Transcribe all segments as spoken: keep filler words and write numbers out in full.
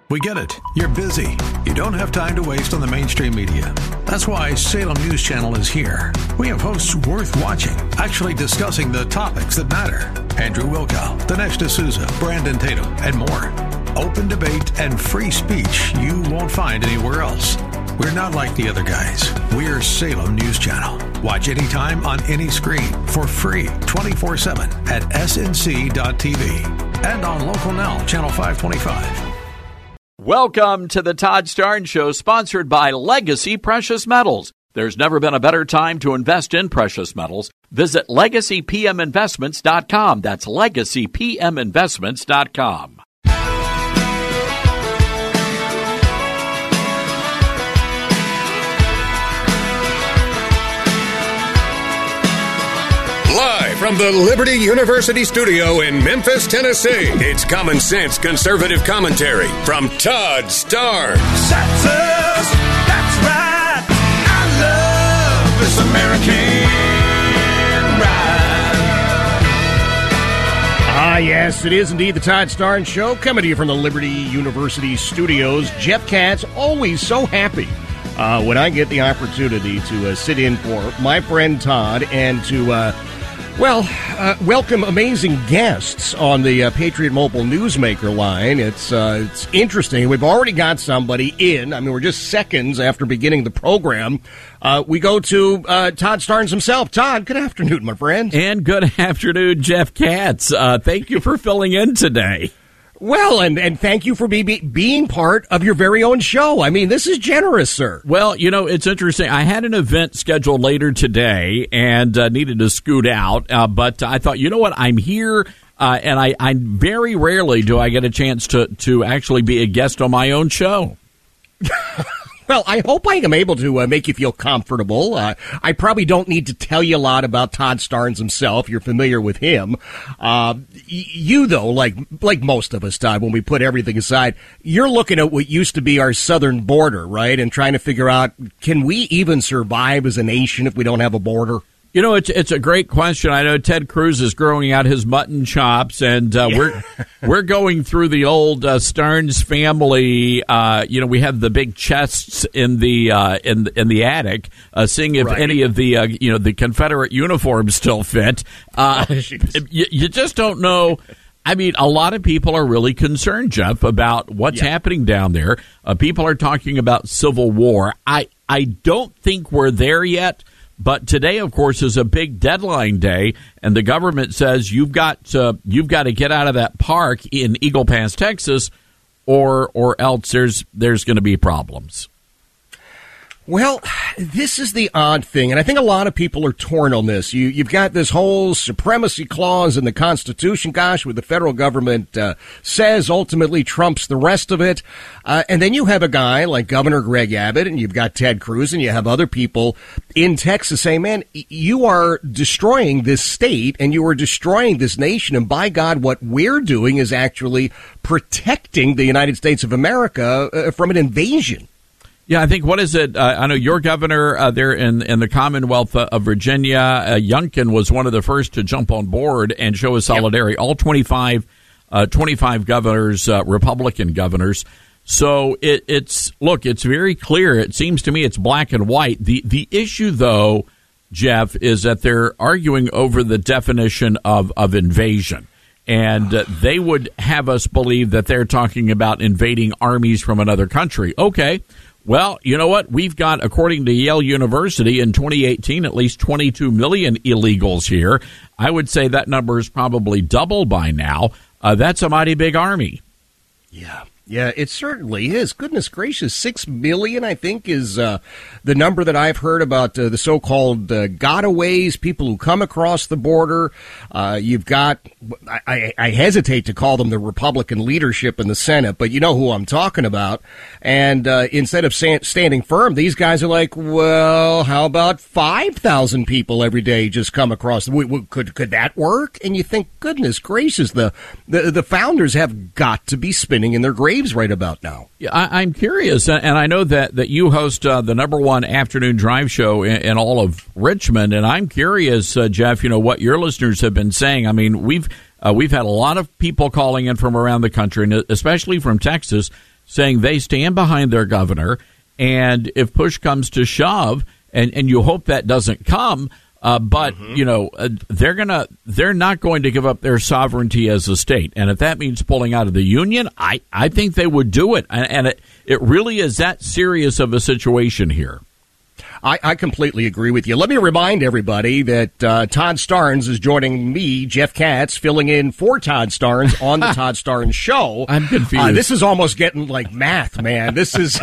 We get it. You're busy. You don't have time to waste on the mainstream media. That's why Salem News Channel is here. We have hosts worth watching, actually discussing the topics that matter. Andrew Wilkow, Dinesh D'Souza, Brandon Tatum, and more. Open debate and free speech you won't find anywhere else. We're not like the other guys. We're Salem News Channel. Watch anytime on any screen for free twenty-four seven at S N C dot T V and on Local Now, Channel five twenty-five. Welcome to the Todd Starnes Show, sponsored by Legacy Precious Metals. There's never been a better time to invest in precious metals. Visit legacy p m investments dot com. That's legacy p m investments dot com. Live from the Liberty University studio in Memphis, Tennessee, it's Common Sense Conservative Commentary from Todd Starnes. Texas, that's right. I love this American ride. Ah, yes, it is indeed the Todd Starnes Show, coming to you from the Liberty University studios. Jeff Katz, always so happy uh, when I get the opportunity to uh, sit in for my friend Todd and to... Uh, Well, uh, welcome amazing guests on the uh, Patriot Mobile Newsmaker line. It's uh, it's interesting. We've already got somebody in. I mean, we're just seconds after beginning the program. Uh, we go to uh, Todd Starnes himself. Todd, good afternoon, my friend. And good afternoon, Jeff Katz. Uh, thank you for filling in today. Well, and, and thank you for be, be, being part of your very own show. I mean, this is generous, sir. Well, you know, it's interesting. I had an event scheduled later today and uh, needed to scoot out, uh, but I thought, you know what, I'm here, uh, and I, I very rarely do I get a chance to, to actually be a guest on my own show. Well, I hope I am able to uh, make you feel comfortable. Uh, I probably don't need to tell you a lot about Todd Starnes himself. You're familiar with him. Uh, y- you, though, like like most of us, Todd, when we put everything aside, you're looking at what used to be our southern border, right, and trying to figure out, can we even survive as a nation if we don't have a border? You know, it's it's a great question. I know Ted Cruz is growing out his mutton chops, and uh, yeah. we're we're going through the old uh, Starnes family. Uh, you know, we have the big chests in the uh, in in the attic, uh, seeing if right. any of the uh, you know the Confederate uniforms still fit. Uh, oh, you, you just don't know. I mean, a lot of people are really concerned, Jeff, about what's yeah. happening down there. Uh, people are talking about civil war. I I don't think we're there yet. But today, of course, is a big deadline day, and the government says you've got to, you've got to get out of that park in Eagle Pass, Texas, or or else there's there's going to be problems. Well, this is the odd thing, and I think a lot of people are torn on this. You, you've got this whole supremacy clause in the Constitution, gosh, where the federal government uh, says ultimately trumps the rest of it. Uh, and then you have a guy like Governor Greg Abbott, and you've got Ted Cruz, and you have other people in Texas saying, man, you are destroying this state, and you are destroying this nation, and by God, what we're doing is actually protecting the United States of America uh, from an invasion. Yeah, I think, what is it? Uh, I know your governor uh, there in, in the Commonwealth of Virginia, uh, Youngkin, was one of the first to jump on board and show his solidarity. Yep. All twenty-five, uh, twenty-five governors, uh, Republican governors. So it, it's, look, it's very clear. It seems to me it's black and white. The, the issue, though, Jeff, is that they're arguing over the definition of, of invasion. And uh, they would have us believe that they're talking about invading armies from another country. Okay. Well, you know what? We've got, according to Yale University, in twenty eighteen, at least twenty-two million illegals here. I would say that number is probably double by now. Uh, that's a mighty big army. Yeah. Yeah, it certainly is. Goodness gracious, six million, I think, is uh, the number that I've heard about uh, the so-called uh, gotaways, people who come across the border. Uh, you've got, I, I hesitate to call them the Republican leadership in the Senate, but you know who I'm talking about. And uh, instead of stand, standing firm, these guys are like, well, how about five thousand people every day just come across? The, w- w- could could that work? And you think, goodness gracious, the, the, the founders have got to be spinning in their graves right about now. Yeah, I, I'm curious, and I know that, that you host uh, the number one afternoon drive show in, in all of Richmond, and I'm curious, uh, Jeff, you know, what your listeners have been saying. I mean, we've uh, we've had a lot of people calling in from around the country, and especially from Texas, saying they stand behind their governor, and if push comes to shove, and, and you hope that doesn't come, uh, but mm-hmm. you know uh, they're gonna they're not going to give up their sovereignty as a state, and if that means pulling out of the union, I, I think they would do it, and, and it it really is that serious of a situation here. I, I completely agree with you. Let me remind everybody that uh, Todd Starnes is joining me, Jeff Katz, filling in for Todd Starnes on the Todd Starnes Show. I'm confused. Uh, this is almost getting like math, man. This is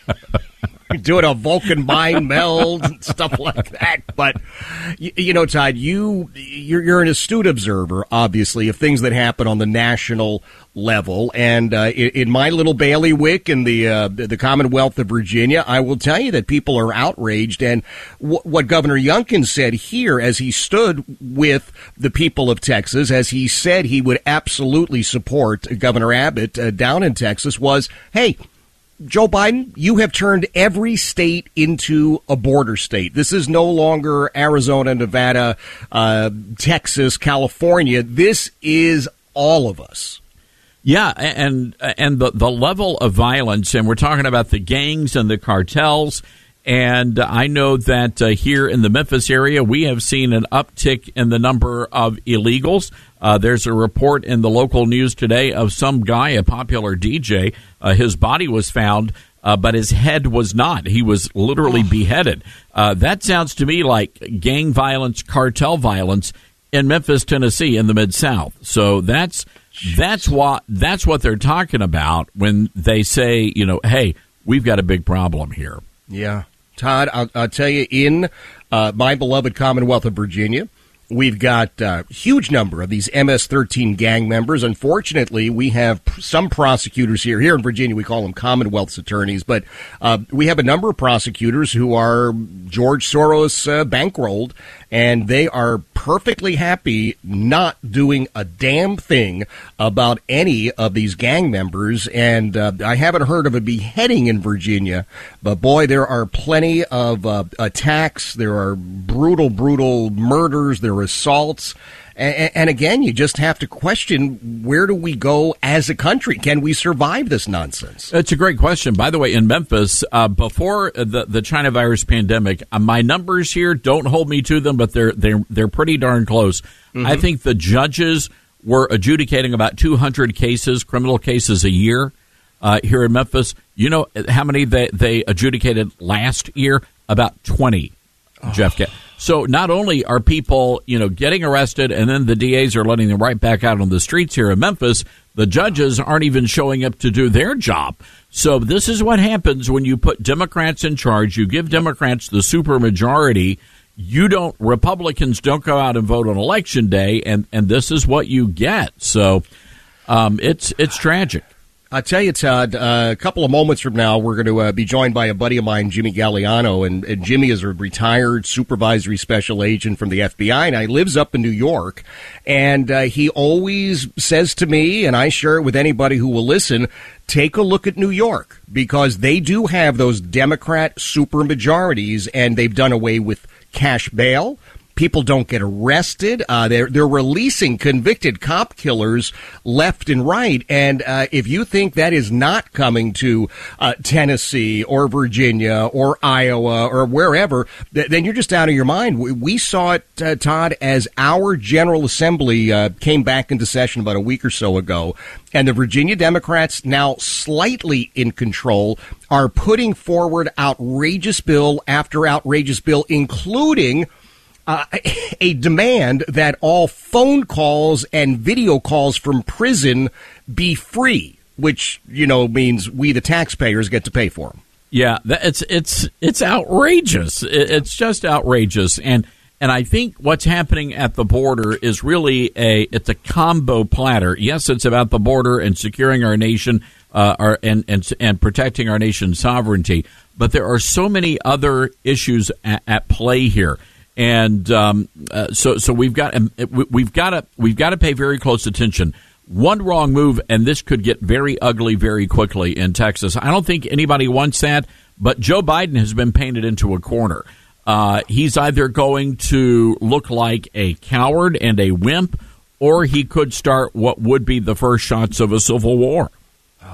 doing a Vulcan mind meld and stuff like that. But, you, you know, Todd, you, you're, you're an astute observer, obviously, of things that happen on the national level. And uh, in, in my little bailiwick in the uh, the Commonwealth of Virginia, I will tell you that people are outraged. And w- what Governor Youngkin said here as he stood with the people of Texas, as he said he would absolutely support Governor Abbott uh, down in Texas, was, hey, Joe Biden, you have turned every state into a border state. This is no longer Arizona, Nevada, uh, Texas, California. This is all of us. Yeah, and and the, the level of violence, and we're talking about the gangs and the cartels, and I know that uh, here in the Memphis area, we have seen an uptick in the number of illegals. Uh, there's a report in the local news today of some guy, a popular D J. Uh, his body was found, uh, but his head was not. He was literally beheaded. Uh, that sounds to me like gang violence, cartel violence in Memphis, Tennessee, in the Mid-South. So that's that's what that's what they're talking about when they say, you know, hey, we've got a big problem here. Yeah. Todd, I'll, I'll tell you, in uh, my beloved Commonwealth of Virginia, we've got a huge number of these M S thirteen gang members. Unfortunately, we have some prosecutors here. Here in Virginia, we call them Commonwealth's attorneys. But uh, we have a number of prosecutors who are George Soros uh, bankrolled, and they are perfectly happy not doing a damn thing about any of these gang members. And uh, I haven't heard of a beheading in Virginia, but boy, there are plenty of uh, attacks. There are brutal, brutal murders. There are assaults. And, and again, you just have to question, where do we go as a country? Can we survive this nonsense? It's a great question. By the way, in Memphis, uh, before the, the China virus pandemic, uh, my numbers here, don't hold me to them, but they're they're they're pretty darn close. Mm-hmm. I think the judges were adjudicating about two hundred cases, criminal cases a year uh, here in Memphis. You know how many they, they adjudicated last year? About twenty, oh. Jeff. So not only are people, you know, getting arrested and then the D As are letting them right back out on the streets here in Memphis, the judges aren't even showing up to do their job. So this is what happens when you put Democrats in charge. You give Democrats the supermajority. You don't, Republicans don't go out and vote on election day, and, and this is what you get. So um, it's it's tragic. I tell you, Todd, uh, a couple of moments from now, we're going to uh, be joined by a buddy of mine, Jimmy Galliano, and, and Jimmy is a retired supervisory special agent from the F B I, and he lives up in New York, and uh, he always says to me, and I share it with anybody who will listen, take a look at New York, because they do have those Democrat supermajorities, and they've done away with cash bail. People don't get arrested. Uh, they're they're releasing convicted cop killers left and right. And uh, if you think that is not coming to uh, Tennessee or Virginia or Iowa or wherever, th- then you're just out of your mind. We, we saw it, uh, Todd, as our General Assembly uh, came back into session about a week or so ago. And the Virginia Democrats, now slightly in control, are putting forward outrageous bill after outrageous bill, including Uh, a demand that all phone calls and video calls from prison be free, which, you know, means we, the taxpayers, get to pay for them. Yeah, it's it's it's outrageous. It's just outrageous. And and I think what's happening at the border is really a it's a combo platter. Yes, it's about the border and securing our nation uh, our, and, and, and protecting our nation's sovereignty. But there are so many other issues at, at play here. And um, uh, so, so we've got um, we've got to we've got to pay very close attention. One wrong move, and this could get very ugly very quickly in Texas. I don't think anybody wants that, but Joe Biden has been painted into a corner. Uh, he's either going to look like a coward and a wimp, or he could start what would be the first shots of a civil war.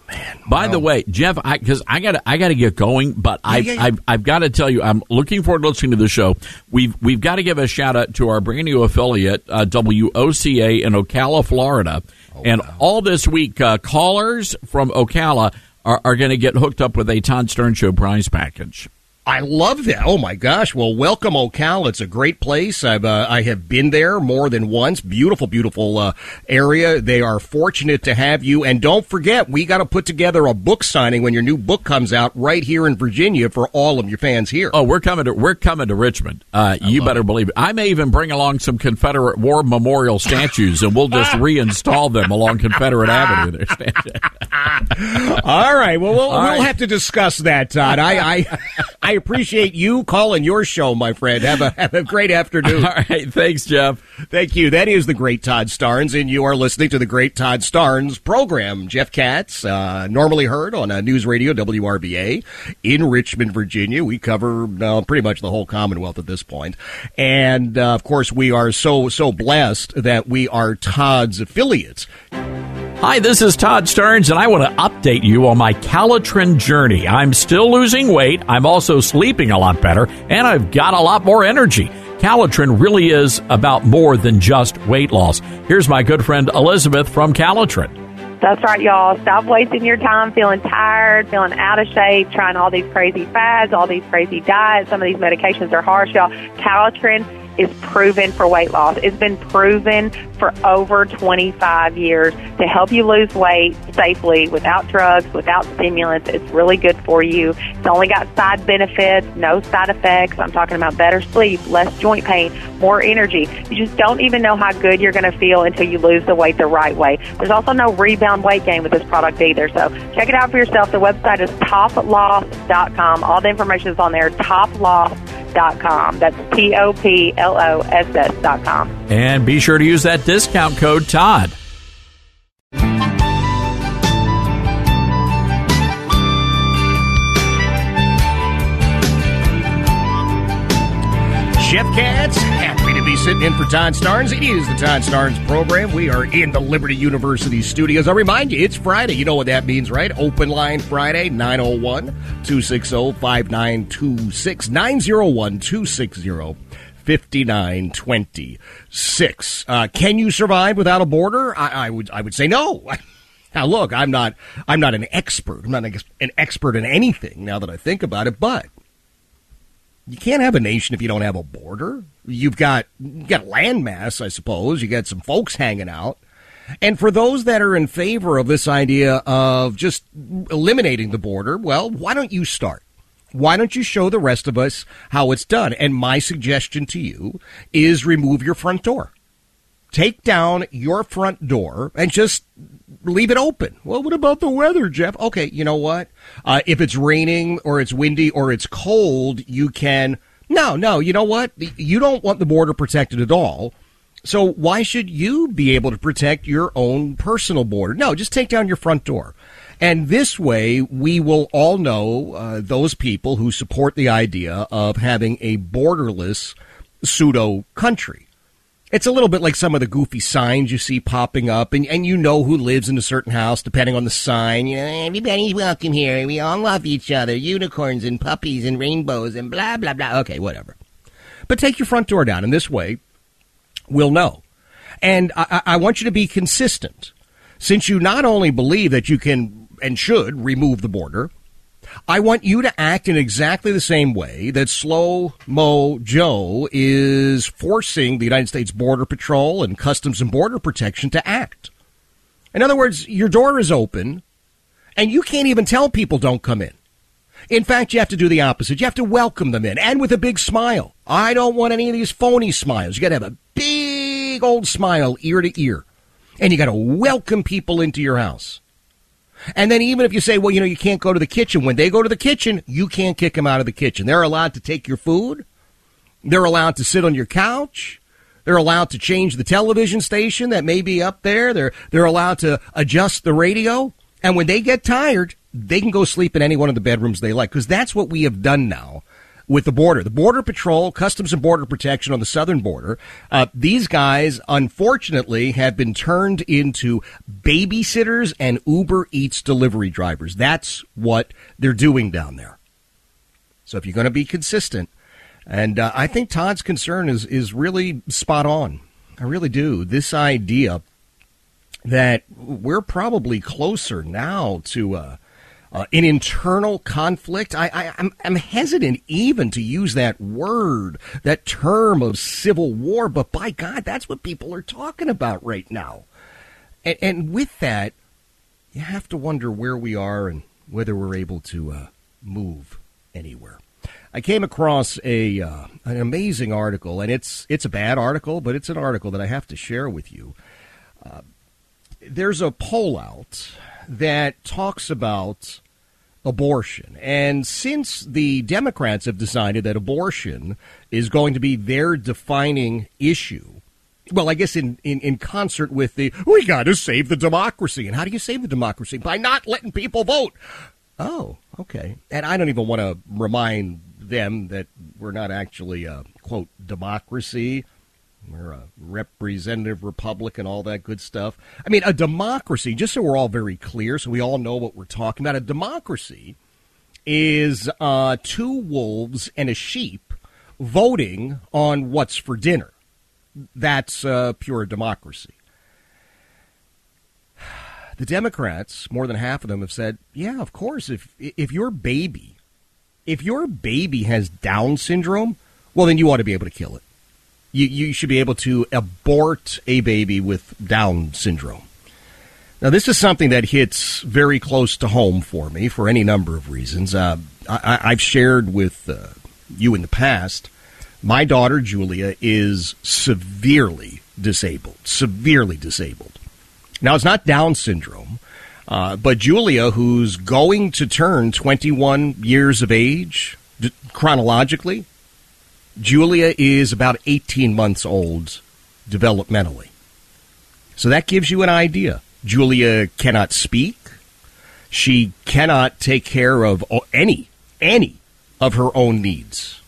man. By wow. the way, Jeff, I because I got I got to get going, but yeah, I yeah, yeah. I've, I've got to tell you, I'm looking forward to listening to the show. We've we've got to give a shout out to our brand new affiliate, uh, W O C A in Ocala, Florida, oh, and wow. all this week, uh, callers from Ocala are, are going to get hooked up with a Todd Stern Show prize package. I love that. Oh, my gosh. Well, welcome, Ocala. It's a great place. I've uh, I have been there more than once. Beautiful, beautiful uh, area. They are fortunate to have you. And don't forget, we got to put together a book signing when your new book comes out right here in Virginia for all of your fans here. Oh, we're coming to we're coming to Richmond. Uh, you better it. believe it. I may even bring along some Confederate War Memorial statues, and we'll just reinstall them along Confederate Avenue. All right. Well, we'll, all we'll right. have to discuss that, Todd. I, I I appreciate you calling your show, my friend. Have a have a great afternoon. All right. Thanks, Jeff. Thank you. That is the great Todd Starnes, and you are listening to the great Todd Starnes program. Jeff Katz, uh, normally heard on uh, News Radio W R B A in Richmond, Virginia. We cover uh, pretty much the whole Commonwealth at this point. And, uh, of course, we are so, so blessed that we are Todd's affiliates. Hi, this is Todd Stearns, and I want to update you on my Calitrin journey. I'm still losing weight, I'm also sleeping a lot better, and I've got a lot more energy. Calitrin really is about more than just weight loss. Here's my good friend Elizabeth from Calitrin. That's right, y'all. Stop wasting your time feeling tired, feeling out of shape, trying all these crazy fads, all these crazy diets. Some of these medications are harsh, y'all. Calitrin is proven for weight loss. It's been proven for over twenty-five years to help you lose weight safely without drugs, without stimulants. It's really good for you. It's only got side benefits, no side effects. I'm talking about better sleep, less joint pain, more energy. You just don't even know how good you're going to feel until you lose the weight the right way. There's also no rebound weight gain with this product either. So check it out for yourself. The website is top loss dot com. All the information is on there, top loss dot com. That's T O P L O S S dot com. And be sure to use that discount code Todd. Jeff Katz, happy to be sitting in for Todd Starnes. It is the Todd Starnes program. We are in the Liberty University studios. I remind you, it's Friday. You know what that means, right? Open line Friday, nine oh one, two six zero, five nine two six, nine oh one, two six zero, five nine two six. Uh, can you survive without a border? I, I would I would say no. Now, look, I'm not I'm not an expert. I'm not an expert in anything now that I think about it, but you can't have a nation if you don't have a border. You've got you've got landmass, I suppose. You got some folks hanging out. And for those that are in favor of this idea of just eliminating the border, well, why don't you start? Why don't you show the rest of us how it's done? And my suggestion to you is remove your front door. Take down your front door and just leave it open. Well, what about the weather, Jeff? Okay, you know what? Uh, if it's raining or it's windy or it's cold, you can... No, no, you know what? You don't want the border protected at all. So why should you be able to protect your own personal border? No, just take down your front door. And this way, we will all know uh, those people who support the idea of having a borderless pseudo country. It's a little bit like some of the goofy signs you see popping up, and, and you know who lives in a certain house depending on the sign. You know, everybody's welcome here. We all love each other. Unicorns and puppies and rainbows and blah, blah, blah. Okay, whatever. But take your front door down, and this way, we'll know. And I, I want you to be consistent. Since you not only believe that you can and should remove the border, I want you to act in exactly the same way that Slow Mo Joe is forcing the United States Border Patrol and Customs and Border Protection to act. In other words, your door is open, and you can't even tell people don't come in. In fact, you have to do the opposite. You have to welcome them in, and with a big smile. I don't want any of these phony smiles. You got to have a big old smile ear to ear, and you got to welcome people into your house. And then even if you say, well, you know, you can't go to the kitchen, when they go to the kitchen, you can't kick them out of the kitchen. They're allowed to take your food. They're allowed to sit on your couch. They're allowed to change the television station that may be up there. They're they're allowed to adjust the radio. And when they get tired, they can go sleep in any one of the bedrooms they like, because that's what we have done now with the border. The Border Patrol, Customs and Border Protection on the southern border, uh, these guys, unfortunately, have been turned into babysitters and Uber Eats delivery drivers. That's what they're doing down there. So if you're going to be consistent, and uh, I think Todd's concern is, is really spot on. I really do. This idea that we're probably closer now to uh, uh, an internal conflict. I, I, I'm, I'm hesitant even to use that word, that term of civil war, but by God, that's what people are talking about right now. And, and with that, you have to wonder where we are and whether we're able to uh, move anywhere. I came across a uh, an amazing article, and it's it's a bad article, but it's an article that I have to share with you. Uh, there's a poll out that talks about abortion, and since the Democrats have decided that abortion is going to be their defining issue, well, I guess in, in, in concert with the, we got to save the democracy. And how do you save the democracy? By not letting people vote. Oh, okay. And I don't even want to remind them that we're not actually a, quote, democracy. We're a representative republic and all that good stuff. I mean, a democracy, just so we're all very clear, so we all know what we're talking about, a democracy is uh, two wolves and a sheep voting on what's for dinner. That's uh, pure democracy. The Democrats, more than half of them, have said, yeah, of course, if if your baby, if your baby has Down syndrome, well, then you ought to be able to kill it. You, you should be able to abort a baby with Down syndrome. Now, this is something that hits very close to home for me for any number of reasons. Uh, I, I've shared with uh, you in the past, my daughter, Julia, is severely disabled, severely disabled. Now, it's not Down syndrome, uh, but Julia, who's going to turn twenty-one years of age, d- chronologically, Julia is about eighteen months old developmentally. So that gives you an idea. Julia cannot speak. She cannot take care of any, any of her own needs.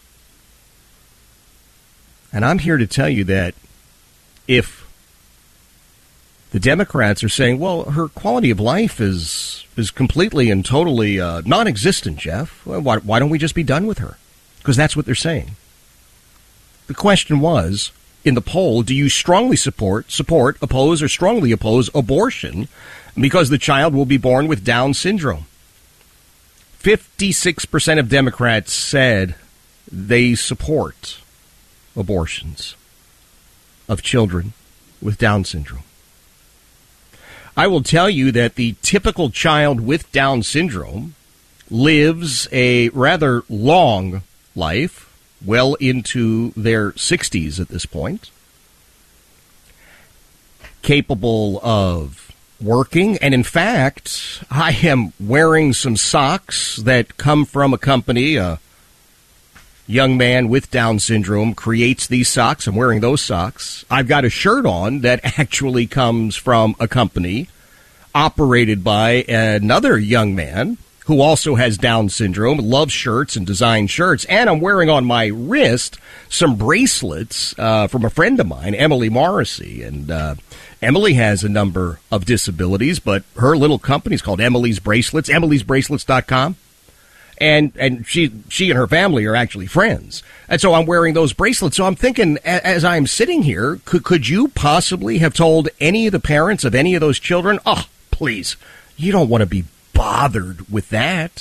And I'm here to tell you that if the Democrats are saying, well, her quality of life is is completely and totally uh, non-existent, Jeff, well, why, why don't we just be done with her? Because that's what they're saying. The question was, in the poll, do you strongly support, support, oppose, or strongly oppose abortion because the child will be born with Down syndrome? fifty-six percent of Democrats said they support abortions of children with Down syndrome. I will tell you that the typical child with Down syndrome lives a rather long life, well into their sixties at this point, capable of working. And in fact, I am wearing some socks that come from a company. A young man with Down syndrome creates these socks. I'm wearing those socks. I've got a shirt on that actually comes from a company operated by another young man who also has Down syndrome, loves shirts and designs shirts. And I'm wearing on my wrist some bracelets uh, from a friend of mine, Emily Morrissey. And uh, Emily has a number of disabilities, but her little company is called Emily's Bracelets, emilys bracelets dot com. And and she she and her family are actually friends. And so I'm wearing those bracelets. So I'm thinking, as I'm sitting here, could, could you possibly have told any of the parents of any of those children, oh, please, you don't want to be bothered with that?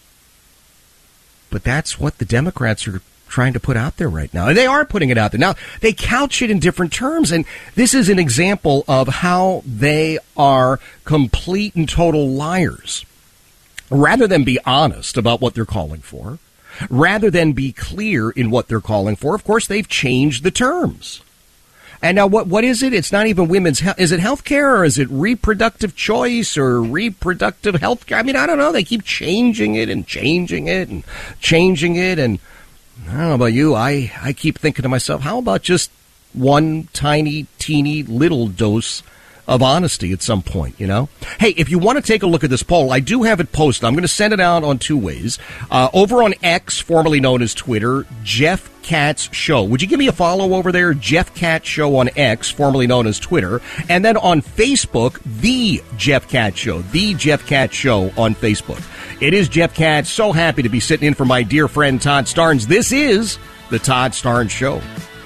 But that's what the Democrats are trying to put out there right now. And they are putting it out there. Now, they couch it in different terms, and this is an example of how they are complete and total liars. Rather than be honest about what they're calling for, rather than be clear in what they're calling for, of course, they've changed the terms. And now what what is it? It's not even women's health. Is it health care, or is it reproductive choice or reproductive health care? I mean, I don't know. They keep changing it and changing it and changing it. And I don't know about you. I, I keep thinking to myself, how about just one tiny, teeny little dose of honesty at some point, you know? Hey, if you want to take a look at this poll, I do have it posted. I'm going to send it out on two ways. Uh, over on X, formerly known as Twitter, Jeff Katz Show. Would you give me a follow over there? Jeff Katz Show on X, formerly known as Twitter. And then on Facebook, The Jeff Katz Show. The Jeff Katz Show on Facebook. It is Jeff Katz. So happy to be sitting in for my dear friend Todd Starnes. This is the Todd Starnes Show.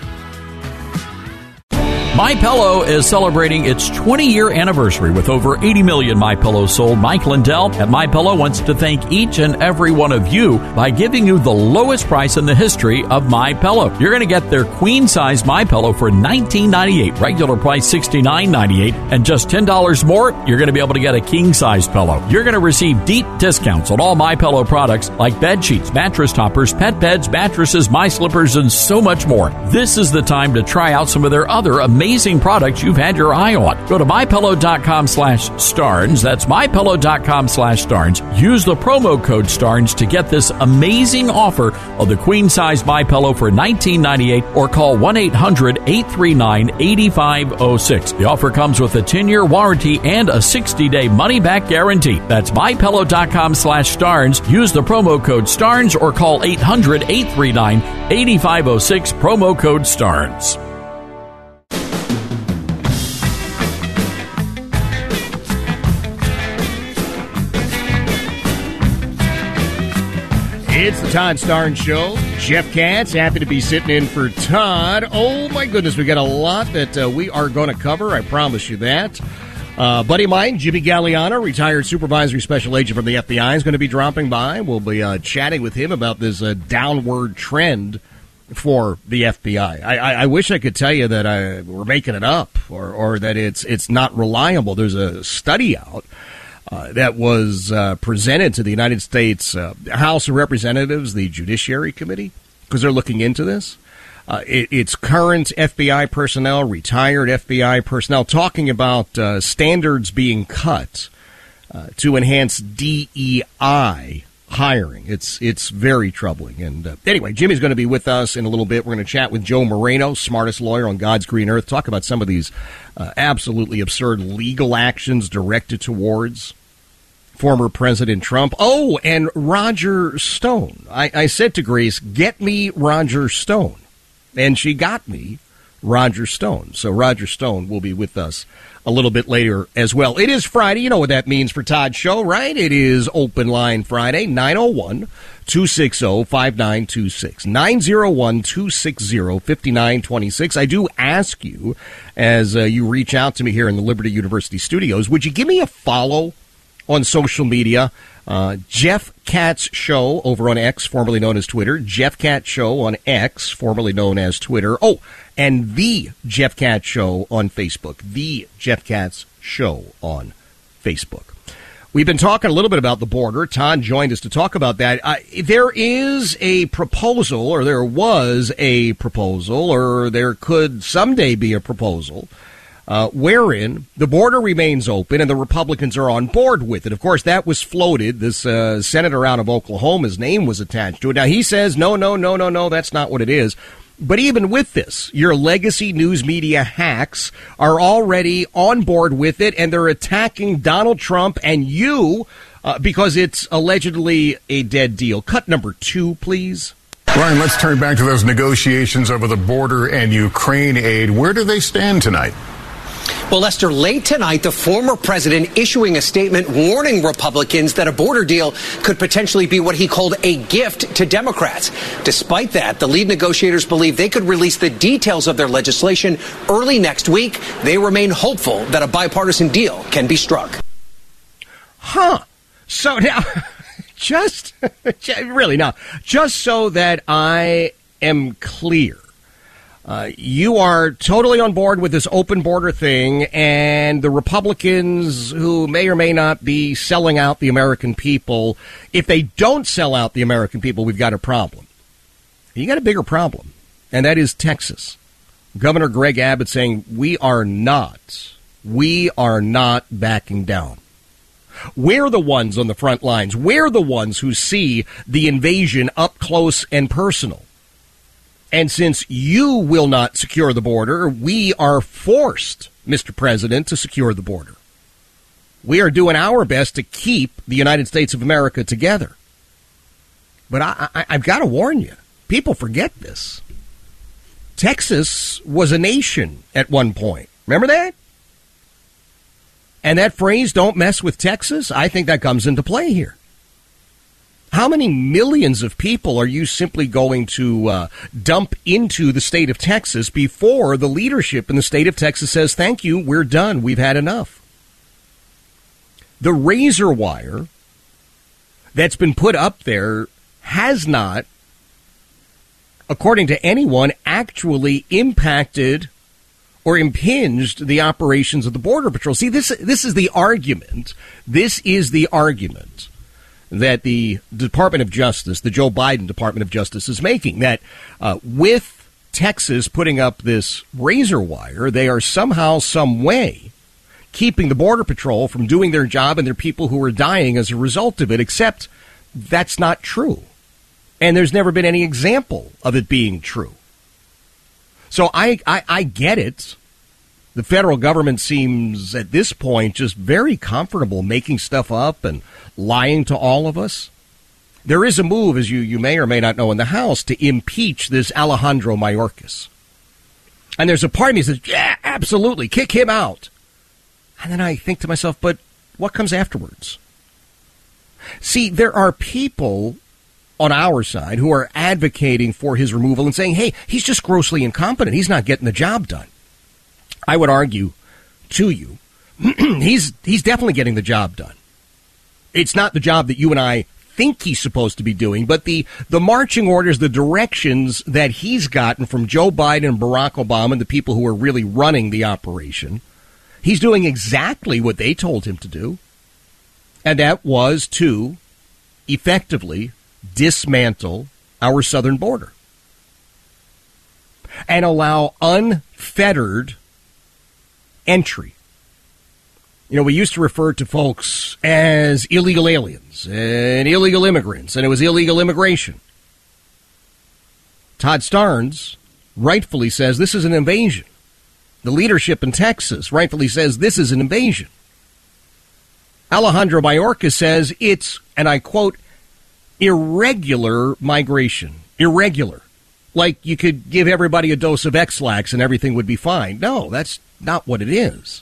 MyPillow is celebrating its twenty-year anniversary with over eighty million MyPillows sold. Mike Lindell at MyPillow wants to thank each and every one of you by giving you the lowest price in the history of MyPillow. You're going to get their queen-size MyPillow for nineteen ninety-eight dollars, regular price sixty-nine ninety-eight, and just ten dollars more, you're going to be able to get a king-size pillow. You're going to receive deep discounts on all MyPillow products like bed sheets, mattress toppers, pet beds, mattresses, My Slippers, and so much more. This is the time to try out some of their other amazing Amazing products you've had your eye on. Go to mypillow.com slash Starnes. That's mypillow.com slash Starnes. Use the promo code Starnes to get this amazing offer of the queen size MyPillow for nineteen ninety-eight dollars or call one eight hundred eight three nine eight five zero six. The offer comes with a ten-year warranty and a sixty-day money-back guarantee. That's mypillow.com slash Starnes. Use the promo code Starnes or call eight hundred eight three nine eight five zero six. Promo code Starnes. It's the Todd Starnes Show. Jeff Katz, happy to be sitting in for Todd. Oh, my goodness, we got a lot that uh, we are going to cover. I promise you that. Uh, buddy of mine, Jimmy Galliano, retired supervisory special agent from the F B I, is going to be dropping by. We'll be uh, chatting with him about this uh, downward trend for the F B I. I, I, I wish I could tell you that I, we're making it up or, or that it's it's not reliable. There's a study out Uh, that was uh, presented to the United States uh, House of Representatives, the Judiciary Committee, because they're looking into this. Uh, it, it's current F B I personnel, retired F B I personnel, talking about uh, standards being cut uh, to enhance D E I hiring. It's it's very troubling. And uh, anyway, Jimmy's going to be with us in a little bit. We're going to chat with Joe Moreno, smartest lawyer on God's green earth, talk about some of these uh, absolutely absurd legal actions directed towards former President Trump. Oh, and Roger Stone. I, I said to Grace, get me Roger Stone. And she got me Roger Stone. So Roger Stone will be with us a little bit later as well. It is Friday. You know what that means for Todd's show, right? It is Open Line Friday, nine oh one, two six zero, five nine two six. nine oh one, two six zero, five nine two six. I do ask you, as uh, you reach out to me here in the Liberty University studios, would you give me a follow on social media? Uh, Jeff Katz Show over on X, formerly known as Twitter. Jeff Katz Show on X, formerly known as Twitter. Oh, and The Jeff Katz Show on Facebook. The Jeff Katz Show on Facebook. We've been talking a little bit about the border. Todd joined us to talk about that. Uh, there is a proposal, or there was a proposal, or there could someday be a proposal Uh, wherein the border remains open and the Republicans are on board with it. Of course, that was floated. This uh, senator out of Oklahoma's name was attached to it. Now, he says, no, no, no, no, no, that's not what it is. But even with this, your legacy news media hacks are already on board with it, and they're attacking Donald Trump and you uh, because it's allegedly a dead deal. Cut number two, please. Ryan, let's turn back to those negotiations over the border and Ukraine aid. Where do they stand tonight? Well, Lester, late tonight, the former president issuing a statement warning Republicans that a border deal could potentially be what he called a gift to Democrats. Despite that, the lead negotiators believe they could release the details of their legislation early next week. They remain hopeful that a bipartisan deal can be struck. Huh. So now, just, really now, just so that I am clear. Uh, you are totally on board with this open border thing, and the Republicans who may or may not be selling out the American people, if they don't sell out the American people, we've got a problem. You got a bigger problem, and that is Texas. Governor Greg Abbott saying, we are not, we are not backing down. We're the ones on the front lines. We're the ones who see the invasion up close and personal. And since you will not secure the border, we are forced Mister President, to secure the border. We are doing our best to keep the United States of America together. But I, I, I've got to warn you, people forget this. Texas was a nation at one point. Remember that? And that phrase, don't mess with Texas, I think that comes into play here. How many millions of people are you simply going to uh, dump into the state of Texas before the leadership in the state of Texas says, thank you, we're done, we've had enough? The razor wire that's been put up there has not, according to anyone, actually impacted or impinged the operations of the Border Patrol. See, this this is the argument. This is the argument that the Department of Justice, the Joe Biden Department of Justice, is making, that uh, with Texas putting up this razor wire, they are somehow, some way, keeping the Border Patrol from doing their job, and there are people who are dying as a result of it, except that's not true. And there's never been any example of it being true. So I, I, I get it. The federal government seems at this point just very comfortable making stuff up and lying to all of us. There is a move, as you, you may or may not know, in the House to impeach this Alejandro Mayorkas. And there's a part of me that says, yeah, absolutely, kick him out. And then I think to myself, but what comes afterwards? See, there are people on our side who are advocating for his removal and saying, hey, he's just grossly incompetent. He's not getting the job done. I would argue to you, he's he's definitely getting the job done. It's not the job that you and I think he's supposed to be doing, but the, the marching orders, the directions that he's gotten from Joe Biden and Barack Obama and the people who are really running the operation, he's doing exactly what they told him to do. And that was to effectively dismantle our southern border and allow unfettered entry. You know, we used to refer to folks as illegal aliens and illegal immigrants, and it was illegal immigration. Todd Starnes rightfully says this is an invasion. The leadership in Texas rightfully says this is an invasion. Alejandro Mayorkas says it's, and I quote, irregular migration. Irregular. Like you could give everybody a dose of X-Lax and everything would be fine. No, that's not what it is.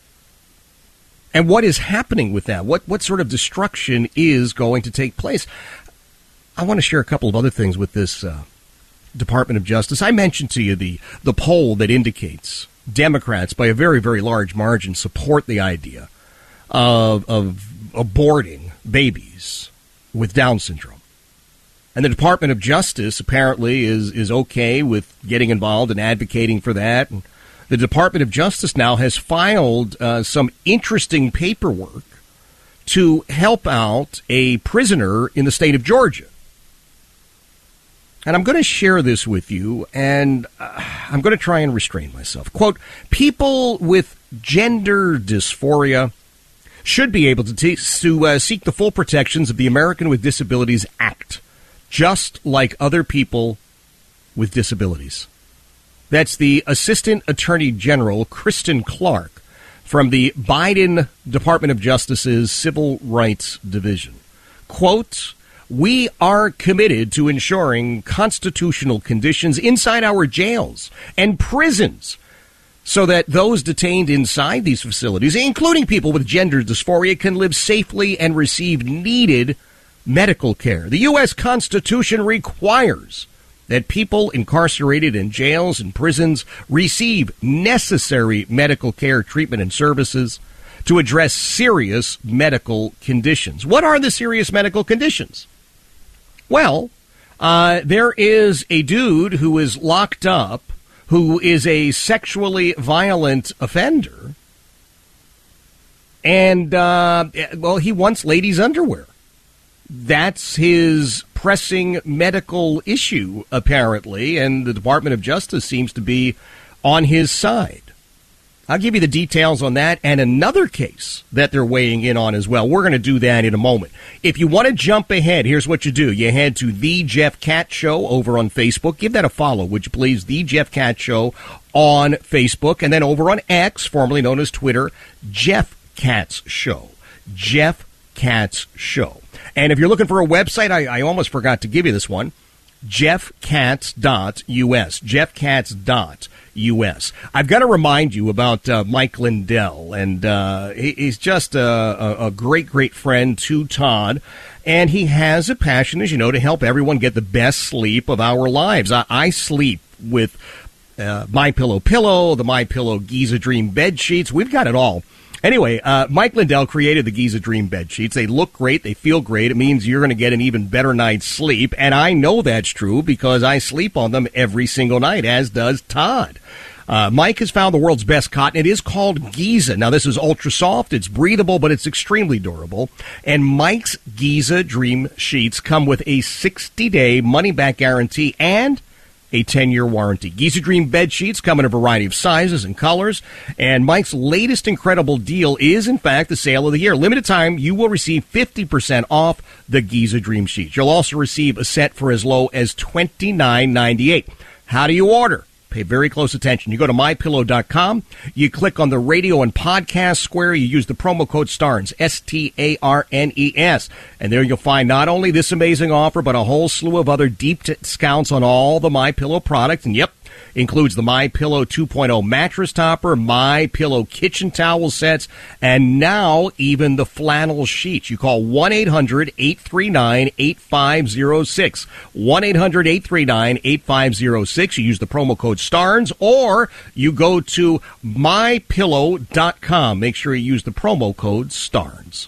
And what is happening with that? What what sort of destruction is going to take place? I want to share a couple of other things with this uh, Department of Justice. I mentioned to you the, the poll that indicates Democrats, by a very, very large margin, support the idea of, of aborting babies with Down syndrome. And the Department of Justice apparently is, is okay with getting involved and advocating for that. And the Department of Justice now has filed uh, some interesting paperwork to help out a prisoner in the state of Georgia. And I'm going to share this with you, and uh, I'm going to try and restrain myself. Quote, people with gender dysphoria should be able to, t- to uh, seek the full protections of the American with Disabilities Act, just like other people with disabilities. That's the Assistant Attorney General, Kristen Clark, from the Biden Department of Justice's Civil Rights Division. Quote, we are committed to ensuring constitutional conditions inside our jails and prisons so that those detained inside these facilities, including people with gender dysphoria, can live safely and receive needed medical care. The U S Constitution requires that people incarcerated in jails and prisons receive necessary medical care, treatment, and services to address serious medical conditions. What are the serious medical conditions? Well, uh, there is a dude who is locked up who is a sexually violent offender, and, uh, well, he wants ladies' underwear. That's his pressing medical issue, apparently, and the Department of Justice seems to be on his side. I'll give you the details on that and another case that they're weighing in on as well. We're going to do that in a moment. If you want to jump ahead, here's what you do. You head to The Jeff Katz Show over on Facebook. Give that a follow, would you please? The Jeff Katz Show on Facebook. And then over on X, formerly known as Twitter, Jeff Katz Show. Jeff Katz Show. And if you're looking for a website, I, I almost forgot to give you this one. jeff katz dot u s. jeff katz dot U S. I've got to remind you about uh, Mike Lindell, and uh, he, he's just a, a, a great, great friend to Todd, and he has a passion, as you know, to help everyone get the best sleep of our lives. I, I sleep with uh, MyPillow Pillow, the MyPillow Giza Dream bed sheets. We've got it all. Anyway, uh, Mike Lindell created the Giza Dream bed sheets. They look great. They feel great. It means you're going to get an even better night's sleep. And I know that's true because I sleep on them every single night, as does Todd. Uh, Mike has found the world's best cotton. It is called Giza. Now, this is ultra soft. It's breathable, but it's extremely durable. And Mike's Giza Dream sheets come with a sixty-day money-back guarantee and a ten-year warranty. Giza Dream bed sheets come in a variety of sizes and colors, and Mike's latest incredible deal is, in fact, the sale of the year. Limited time, you will receive fifty percent off the Giza Dream sheets. You'll also receive a set for as low as twenty-nine ninety-eight. How do you order? Pay very close attention. You go to my pillow dot com, you click on the radio and podcast square, you use the promo code STARNS, S T A R N E S, and there you'll find not only this amazing offer, but a whole slew of other deep discounts on all the MyPillow products, and yep, includes the MyPillow two point oh mattress topper, MyPillow kitchen towel sets, and now even the flannel sheets. You call one eight hundred eight three nine eight five zero six, one eight hundred eight three nine eight five zero six. You use the promo code STARNS, or you go to my pillow dot com. Make sure you use the promo code STARNS.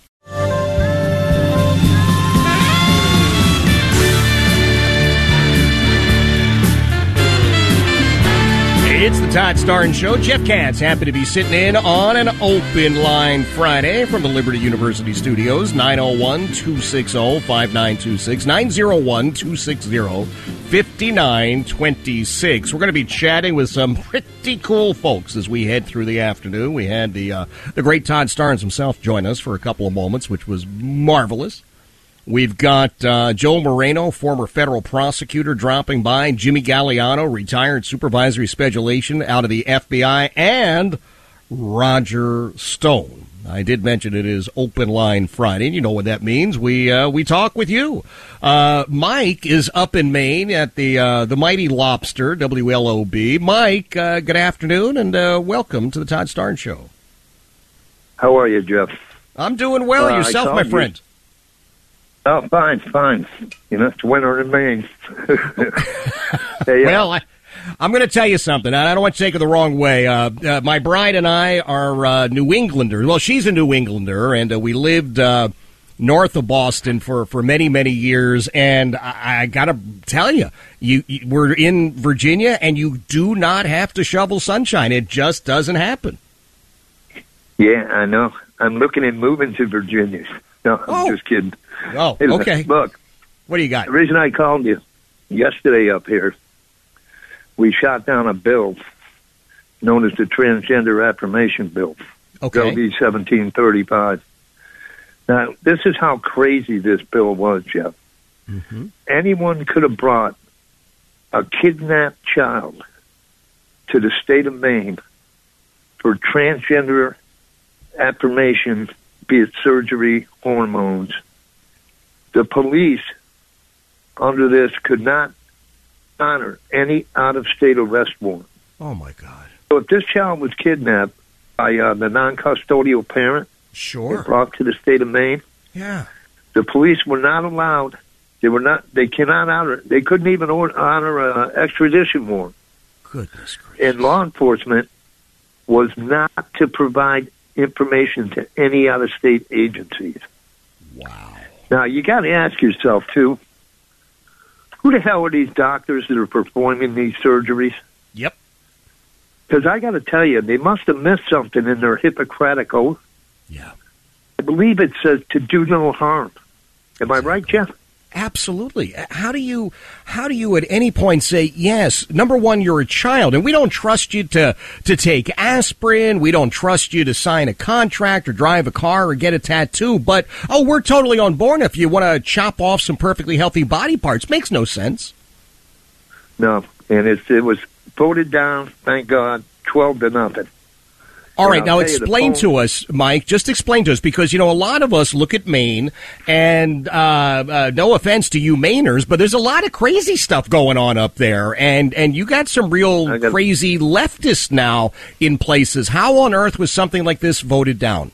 It's the Todd Starnes Show. Jeff Katz happy to be sitting in on an open line Friday from the Liberty University studios. nine oh one, two six zero, five nine two six, nine oh one, two six zero, five nine two six. We're going to be chatting with some pretty cool folks as we head through the afternoon. We had the uh, the great Todd Starnes himself join us for a couple of moments, which was marvelous. We've got uh, Joe Moreno, former federal prosecutor, dropping by. Jimmy Galliano, retired supervisory special agent out of the F B I. And Roger Stone. I did mention it is Open Line Friday, and you know what that means. We uh, we talk with you. Uh, Mike is up in Maine at the uh, the Mighty Lobster, W L O B. Mike, uh, good afternoon, and uh, welcome to the Todd Starnes Show. How are you, Jeff? I'm doing well. Uh, Yourself, my friend? You. Oh, fine, fine. You know, it's winter in Maine. hey, uh, well, I, I'm going to tell you something. I don't want to take it the wrong way. Uh, uh, my bride and I are uh, New Englanders. Well, she's a New Englander, and uh, we lived uh, north of Boston for, for many, many years. And I, I got to tell you, you, you, we're in Virginia, and you do not have to shovel sunshine. It just doesn't happen. Yeah, I know. I'm looking at moving to Virginia. No, I'm oh. just kidding. Oh, hey, okay. Look, what do you got? The reason I called you yesterday up here, we shot down a bill known as the Transgender Affirmation Bill, okay. L D seventeen thirty-five. Now, this is how crazy this bill was, Jeff. Mm-hmm. Anyone could have brought a kidnapped child to the state of Maine for transgender affirmation, be it surgery, hormones. The police, under this, could not honor any out-of-state arrest warrant. Oh, my God. So if this child was kidnapped by uh, the non-custodial parent, sure, and brought to the state of Maine, yeah, the police were not allowed, they were not, they cannot honor, they couldn't even order, honor an extradition warrant. Goodness gracious. And law enforcement was not to provide information to any out-of-state agencies. Wow. Now, you got to ask yourself, too, who the hell are these doctors that are performing these surgeries? Yep. Because I got to tell you, they must have missed something in their Hippocratic oath. Yeah. I believe it says to do no harm. Am exactly. I right, Jeff? Absolutely. How do you how do you at any point say, yes, number one, you're a child, and we don't trust you to, to take aspirin, we don't trust you to sign a contract or drive a car or get a tattoo, but, oh, we're totally on board if you want to chop off some perfectly healthy body parts. Makes no sense. No, and it's, it was voted down, thank God, twelve to nothing. All right, now you, explain to us, Mike, just explain to us, because, you know, a lot of us look at Maine, and uh, uh, no offense to you Mainers, but there's a lot of crazy stuff going on up there, and, and you got some real got, crazy leftists now in places. How on earth was something like this voted down?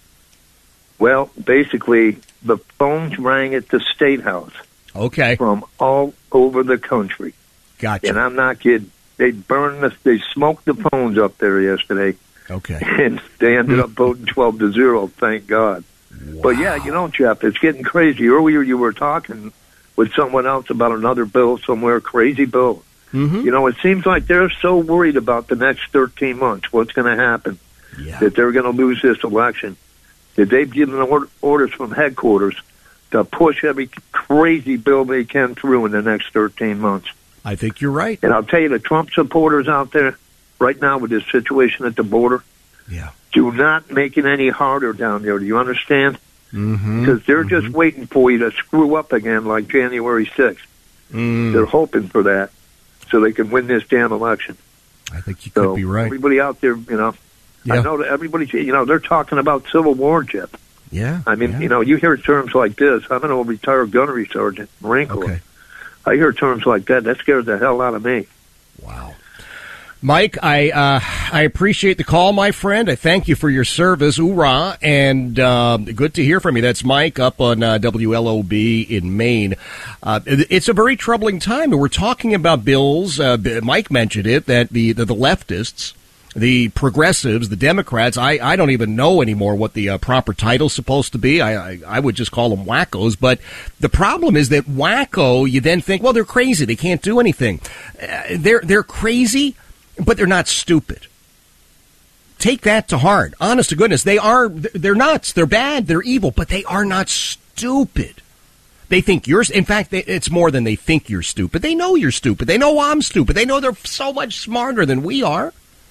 Well, basically, the phones rang at the State House. Okay. From all over the country. Gotcha. And I'm not kidding. They burned the, they smoked the phones up there yesterday. Okay. And they ended up voting twelve to zero, thank God. Wow. But yeah, you know, Jeff, it's getting crazy. Earlier you were talking with someone else about another bill somewhere, crazy bill. Mm-hmm. You know, it seems like they're so worried about the next thirteen months, what's going to happen, yeah. that they're going to lose this election, that they've given or- orders from headquarters to push every crazy bill they can through in the next thirteen months. I think you're right. And I'll tell you, the Trump supporters out there, right now with this situation at the border, yeah, do not make it any harder down there. Do you understand? Mm-hmm. Because they're mm-hmm. just waiting for you to screw up again like January sixth. Mm. They're hoping for that so they can win this damn election. I think you so could be right. Everybody out there, you know, yeah. I know that everybody, you know, they're talking about Civil War, Jeff. Yeah. I mean, yeah. you know, you hear terms like this. I'm an old retired gunnery sergeant, Marine Corps. Okay. I hear terms like that. That scares the hell out of me. Wow. Mike, I uh, I appreciate the call, my friend. I thank you for your service. Hoorah. And uh, good to hear from you. That's Mike up on uh, W L O B in Maine. Uh, it's a very troubling time, and we're talking about bills. Uh, Mike mentioned it, that the, the, the leftists, the progressives, the Democrats, I, I don't even know anymore what the uh, proper title's supposed to be. I, I I would just call them wackos. But the problem is that wacko, you then think, well, they're crazy. They can't do anything. Uh, they're they're crazy, but they're not stupid. Take that to heart. Honest to goodness, they are, they're nuts. They're bad. They're evil, but they are not stupid. They think you're, in fact, they, it's more than they think you're stupid. They know you're stupid. They know I'm stupid. They know they're so much smarter than we are.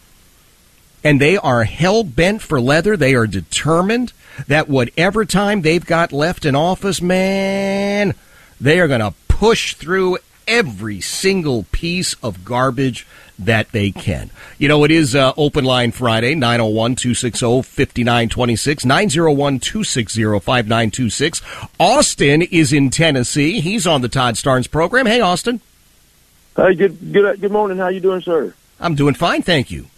And they are hell-bent for leather. They are determined that whatever time they've got left in office, man, they are going to push through every single piece of garbage that they can. You know, it is uh, Open Line Friday, nine oh one, two six oh, five nine two six, nine oh one, two six oh, five nine two six. Austin is in Tennessee. He's on the Todd Starnes program. Hey, Austin. Hey, good good good morning. How you doing, sir? I'm doing fine, thank you.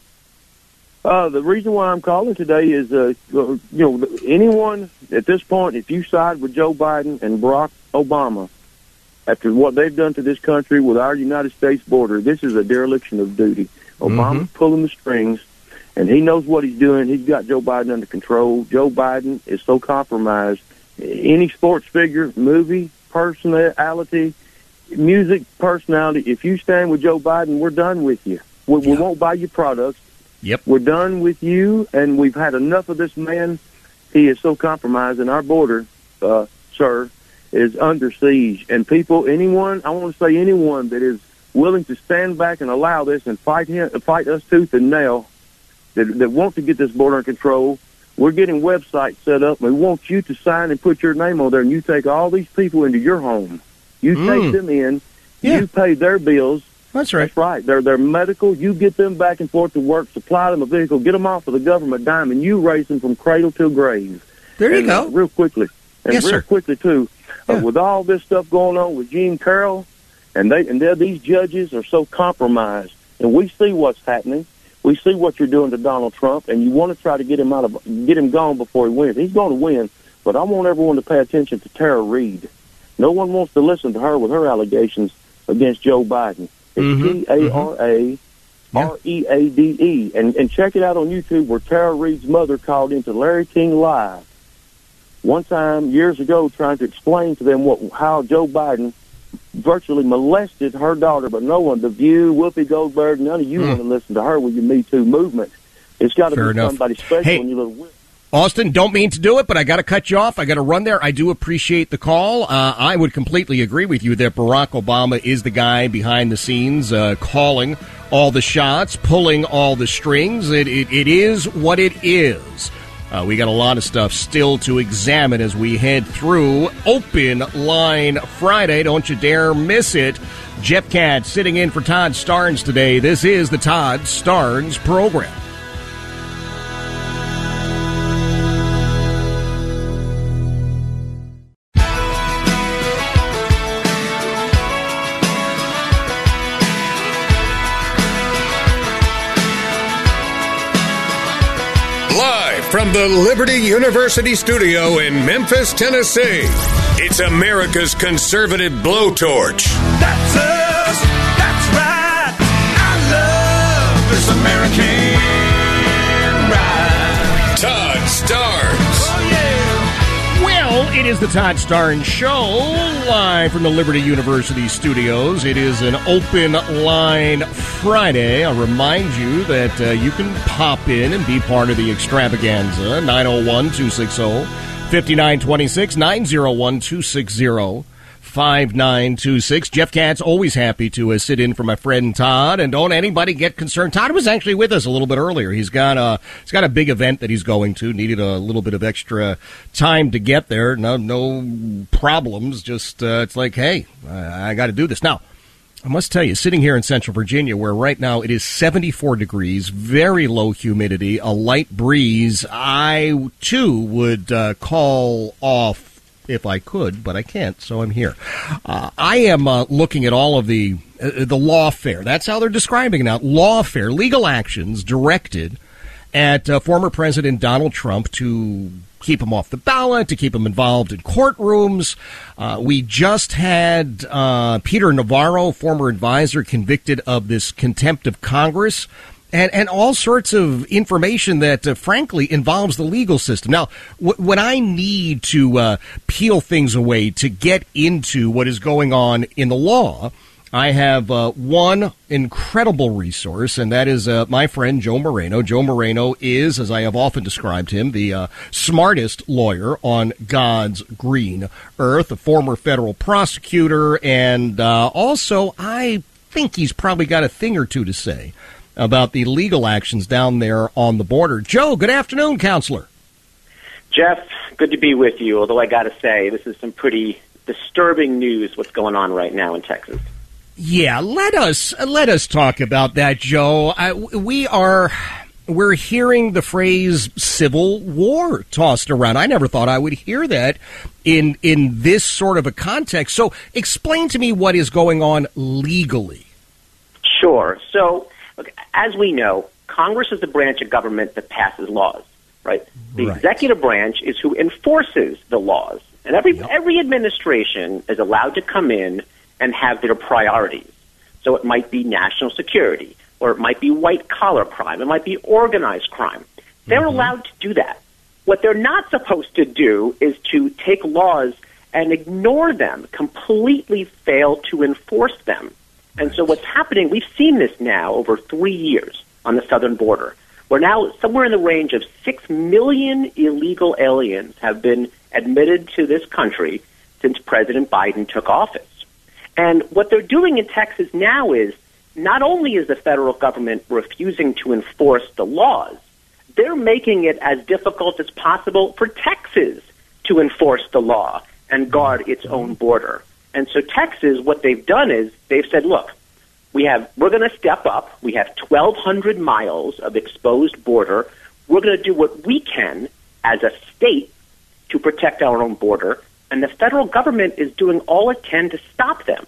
Uh, the reason why I'm calling today is, uh, you know, anyone at this point, if you side with Joe Biden and Barack Obama, after what they've done to this country with our United States border, this is a dereliction of duty. Obama's mm-hmm. pulling the strings, and he knows what he's doing. He's got Joe Biden under control. Joe Biden is so compromised. Any sports figure, movie, personality, music personality, if you stand with Joe Biden, we're done with you. We, yeah. we won't buy your products. Yep. We're done with you, and we've had enough of this man. He is so compromised, and our border, uh, sir, is under siege. And people, anyone, I want to say anyone that is willing to stand back and allow this and fight him, fight us tooth and nail, that, that want to get this border in control, we're getting websites set up, and we want you to sign and put your name on there, and you take all these people into your home. You mm. take them in, yeah. you pay their bills. That's right. That's right. They're, they're medical. You get them back and forth to work, supply them a vehicle, get them off of the government dime, and you raise them from cradle to grave. There you and, go. Uh, real quickly. And yes, real sir. quickly, too, yeah. uh, with all this stuff going on with Jean Carroll, and they and these judges are so compromised, and we see what's happening. We see what you're doing to Donald Trump, and you want to try to get him out of get him gone before he wins. He's going to win, but I want everyone to pay attention to Tara Reid. No one wants to listen to her with her allegations against Joe Biden. It's T A R A R E A D E. And, and check it out on YouTube where Tara Reid's mother called into Larry King Live one time years ago trying to explain to them what how Joe Biden virtually molested her daughter. But no one, The View, Whoopi Goldberg, none of you mm. want to listen to her with your Me Too movement. It's got to be enough. somebody special hey. in your little whip. Austin, don't mean to do it, but I got to cut you off. I got to run there. I do appreciate the call. Uh, I would completely agree with you that Barack Obama is the guy behind the scenes uh, calling all the shots, pulling all the strings. It, it, it is what it is. Uh, we got a lot of stuff still to examine as we head through Open Line Friday. Don't you dare miss it. Jeff Katz sitting in for Todd Starnes today. This is the Todd Starnes program. From the Liberty University studio in Memphis, Tennessee, it's America's conservative blowtorch. That's us. That's right. I love this American ride. Todd Starnes. Oh, yeah. Well, it is the Todd Starnes Show, live from the Liberty University studios. It is an Open Line Friday. I'll remind you that uh, you can pop in and be part of the extravaganza. nine oh one, two six zero, five nine two six, nine oh one, two six zero, five nine two six. Jeff Katz, always happy to uh, sit in for my friend Todd, and don't anybody get concerned. Todd was actually with us a little bit earlier. He's got a, he's got a big event that he's going to, needed a little bit of extra time to get there. No, no problems, just uh, it's like, hey, I, I got to do this. Now, I must tell you, sitting here in Central Virginia, where right now it is seventy-four degrees, very low humidity, a light breeze, I, too, would uh, call off if I could, but I can't, so I'm here. Uh, I am uh, looking at all of the uh, the lawfare. That's how they're describing it now. Lawfare, legal actions directed at uh, former President Donald Trump to keep him off the ballot, to keep him involved in courtrooms. Uh, we just had uh, Peter Navarro, former advisor, convicted of this contempt of Congress. And, and all sorts of information that, uh, frankly, involves the legal system. Now, w- when I need to uh, peel things away to get into what is going on in the law, I have uh, one incredible resource, and that is uh, my friend Joe Moreno. Joe Moreno is, as I have often described him, the uh, smartest lawyer on God's green earth, a former federal prosecutor, and uh, also I think he's probably got a thing or two to say about the legal actions down there on the border. Joe, good afternoon, counselor. Jeff, good to be with you, although I got to say, this is some pretty disturbing news, what's going on right now in Texas. Yeah, let us let us talk about that, Joe. I, we are we're hearing the phrase civil war tossed around. I never thought I would hear that in in this sort of a context. So explain to me what is going on legally. Sure. So, look, as we know, Congress is the branch of government that passes laws, right? The right. executive branch is who enforces the laws. And every yep. every administration is allowed to come in and have their priorities. So it might be national security, or it might be white-collar crime, it might be organized crime. They're mm-hmm. allowed to do that. What they're not supposed to do is to take laws and ignore them, completely fail to enforce them. And so what's happening, we've seen this now over three years on the southern border. We're now somewhere in the range of six million illegal aliens have been admitted to this country since President Biden took office. And what they're doing in Texas now is not only is the federal government refusing to enforce the laws, they're making it as difficult as possible for Texas to enforce the law and guard its own border. And so Texas, what they've done is they've said, look, we have, we're going to step up. We have twelve hundred miles of exposed border. We're going to do what we can as a state to protect our own border. And the federal government is doing all it can to stop them.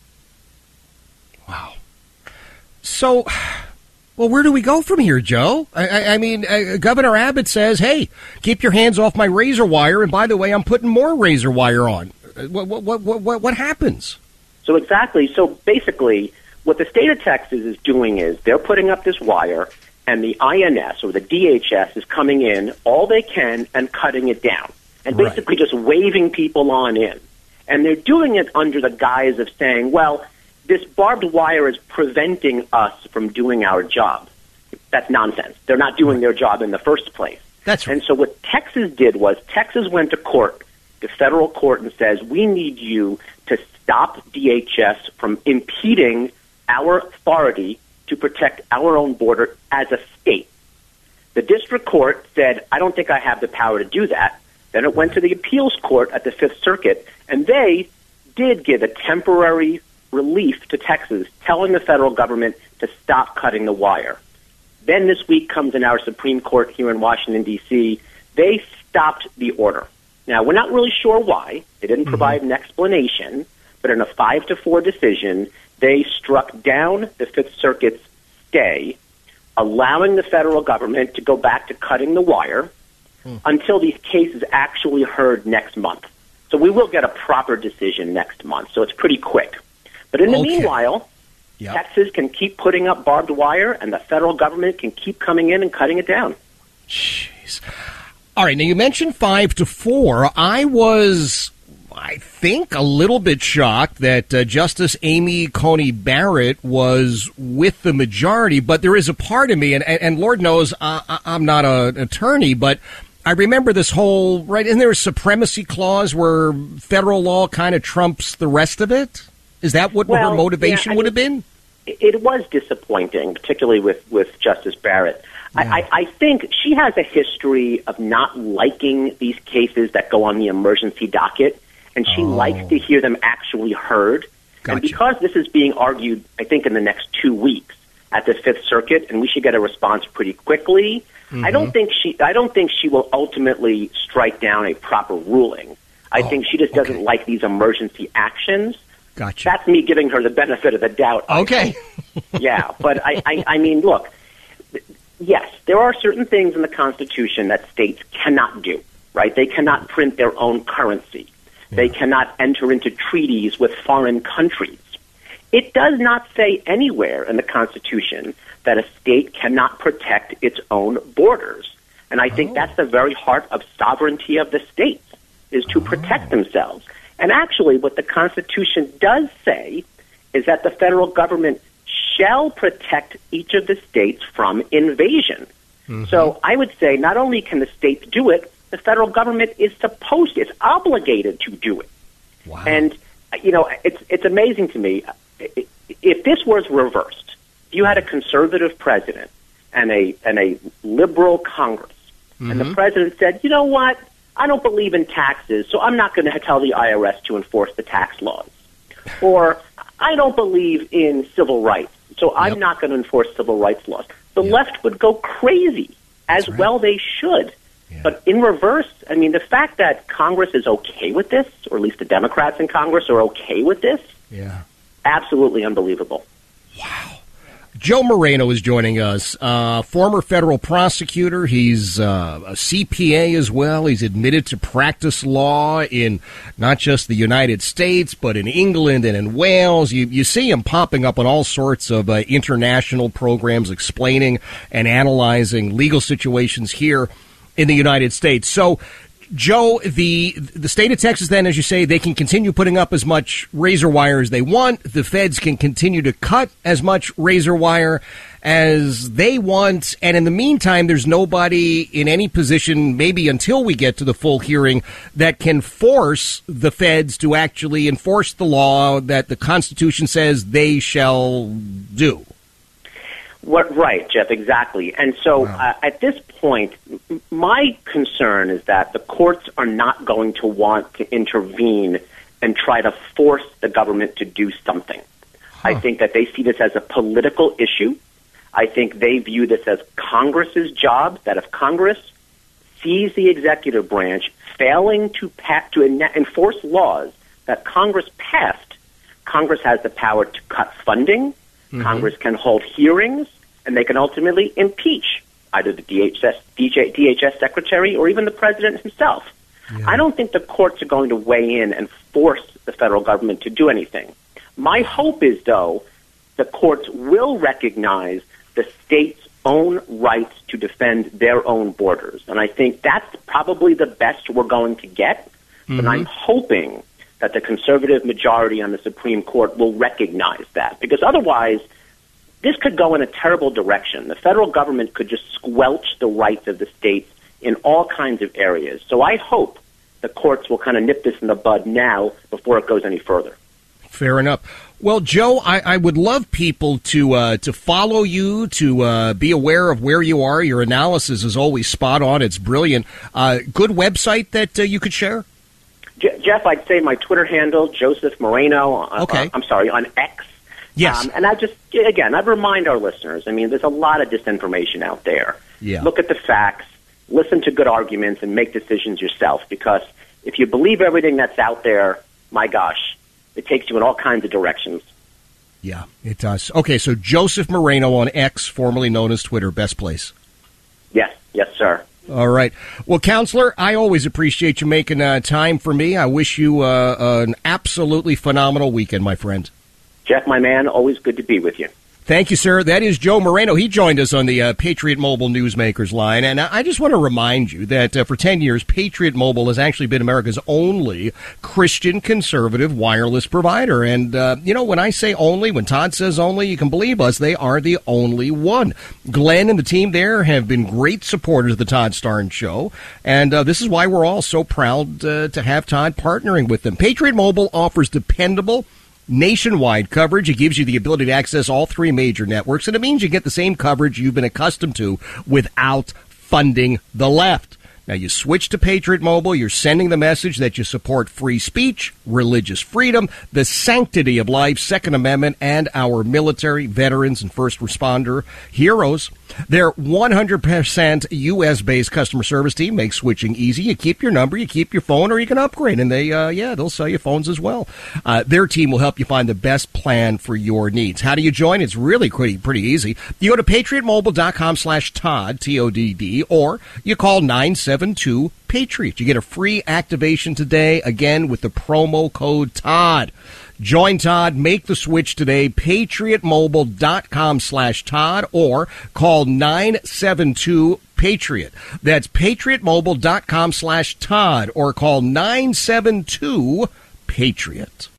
Wow. So, well, where do we go from here, Joe? I, I, I mean, uh, Governor Abbott says, hey, keep your hands off my razor wire. And by the way, I'm putting more razor wire on. What, what, what, what, what happens? So exactly. So basically, what the state of Texas is doing is they're putting up this wire, and the I N S or the D H S is coming in all they can and cutting it down. And basically right. just waving people on in. And they're doing it under the guise of saying, well, this barbed wire is preventing us from doing our job. That's nonsense. They're not doing their job in the first place. That's right. And so what Texas did was Texas went to court, the federal court, and says, we need you to stop D H S from impeding our authority to protect our own border as a state. The district court said, I don't think I have the power to do that. Then it went to the appeals court at the Fifth Circuit, and they did give a temporary relief to Texas, telling the federal government to stop cutting the wire. Then this week comes in our Supreme Court here in Washington, D C. They stopped the order. Now, we're not really sure why. They didn't mm-hmm. provide an explanation, but in a five to four decision, they struck down the Fifth Circuit's stay, allowing the federal government to go back to cutting the wire hmm. until these cases actually heard next month. So we will get a proper decision next month, so it's pretty quick. But in the okay. meanwhile, yep. Texas can keep putting up barbed wire, and the federal government can keep coming in and cutting it down. Jeez. All right, now you mentioned five to four. I was, I think, a little bit shocked that uh, Justice Amy Coney Barrett was with the majority, but there is a part of me, and, and Lord knows I, I'm not an attorney, but I remember this whole, right, isn't there a supremacy clause where federal law kind of trumps the rest of it? Is that what well, her motivation yeah, I would mean, have been? It was disappointing, particularly with, with Justice Barrett. Yeah. I, I think she has a history of not liking these cases that go on the emergency docket, and she oh. likes to hear them actually heard. Gotcha. And because this is being argued, I think, in the next two weeks at the Fifth Circuit, and we should get a response pretty quickly, mm-hmm. I don't think she I don't think she will ultimately strike down a proper ruling. I oh, think she just doesn't okay. like these emergency actions. Gotcha. That's me giving her the benefit of the doubt. Okay. yeah, but I, I, I mean, look, yes, there are certain things in the Constitution that states cannot do, right? They cannot print their own currency. Yeah. They cannot enter into treaties with foreign countries. It does not say anywhere in the Constitution that a state cannot protect its own borders. And I think oh. that's the very heart of sovereignty of the states, is to oh. protect themselves. And actually, what the Constitution does say is that the federal government shall protect each of the states from invasion. Mm-hmm. So I would say not only can the states do it, the federal government is supposed, it's obligated to do it. Wow. And, you know, it's it's amazing to me. If this was reversed, if you had a conservative president and a, and a liberal Congress, mm-hmm. and the president said, you know what, I don't believe in taxes, so I'm not going to tell the I R S to enforce the tax laws. Or I don't believe in civil rights, so I'm yep. not going to enforce civil rights laws. The yep. left would go crazy, as right. well they should. Yeah. But in reverse, I mean, the fact that Congress is okay with this, or at least the Democrats in Congress are okay with this, yeah, absolutely unbelievable. Wow. Joe Moreno is joining us, uh, former federal prosecutor. He's uh, a C P A as well. He's admitted to practice law in not just the United States, but in England and in Wales. You, you see him popping up on all sorts of uh, international programs explaining and analyzing legal situations here in the United States. So, Joe, the the state of Texas, then, as you say, they can continue putting up as much razor wire as they want. The feds can continue to cut as much razor wire as they want. And in the meantime, there's nobody in any position, maybe until we get to the full hearing, that can force the feds to actually enforce the law that the Constitution says they shall do. What, right, Jeff, exactly. And so wow. uh, at this point, m- my concern is that the courts are not going to want to intervene and try to force the government to do something. Huh. I think that they see this as a political issue. I think they view this as Congress's job, that if Congress sees the executive branch failing to, pa- to en- enforce laws that Congress passed, Congress has the power to cut funding. Mm-hmm. Congress can hold hearings, and they can ultimately impeach either the D H S, D J, D H S secretary or even the president himself. Yeah. I don't think the courts are going to weigh in and force the federal government to do anything. My hope is, though, the courts will recognize the state's own rights to defend their own borders. And I think that's probably the best we're going to get. Mm-hmm. But I'm hoping that the conservative majority on the Supreme Court will recognize that, because otherwise this could go in a terrible direction. The federal government could just squelch the rights of the states in all kinds of areas. So I hope the courts will kind of nip this in the bud now before it goes any further. Fair enough. Well, Joe, I, I would love people to uh, to follow you, to uh, be aware of where you are. Your analysis is always spot on. It's brilliant. Uh, good website that uh, you could share? Je- Jeff, I'd say my Twitter handle, Joseph Moreno. Uh, okay. Uh, I'm sorry, on X. Yes. Um, and I just, again, I'd remind our listeners, I mean, there's a lot of disinformation out there. Yeah. Look at the facts, listen to good arguments, and make decisions yourself. Because if you believe everything that's out there, my gosh, it takes you in all kinds of directions. Yeah, it does. Okay, so Joseph Moreno on X, formerly known as Twitter, best place. Yes, yes, sir. All right. Well, Counselor, I always appreciate you making uh, time for me. I wish you uh, an absolutely phenomenal weekend, my friend. Jeff, my man, always good to be with you. Thank you, sir. That is Joe Moreno. He joined us on the uh, Patriot Mobile Newsmakers line. And I just want to remind you that uh, for ten years, Patriot Mobile has actually been America's only Christian conservative wireless provider. And, uh, you know, when I say only, when Todd says only, you can believe us. They are the only one. Glenn and the team there have been great supporters of the Todd Starnes Show. And uh, this is why we're all so proud uh, to have Todd partnering with them. Patriot Mobile offers dependable, nationwide coverage. It gives you the ability to access all three major networks, and it means you get the same coverage you've been accustomed to without funding the left. Now, you switch to Patriot Mobile, you're sending the message that you support free speech, religious freedom, the sanctity of life, Second Amendment, and our military, veterans, and first responder heroes. Their one hundred percent U S-based customer service team makes switching easy. You keep your number, you keep your phone, or you can upgrade, and they, uh, yeah, they'll sell you phones as well. Uh, their team will help you find the best plan for your needs. How do you join? It's really pretty, pretty easy. You go to patriotmobile.com slash Todd, T O D D, or you call nine seven two Patriot. You get a free activation today, again, with the promo code Todd. Join Todd, make the switch today, patriotmobile.com slash Todd, or call nine seven two Patriot. That's patriotmobile.com slash Todd, or call nine seven two Patriot.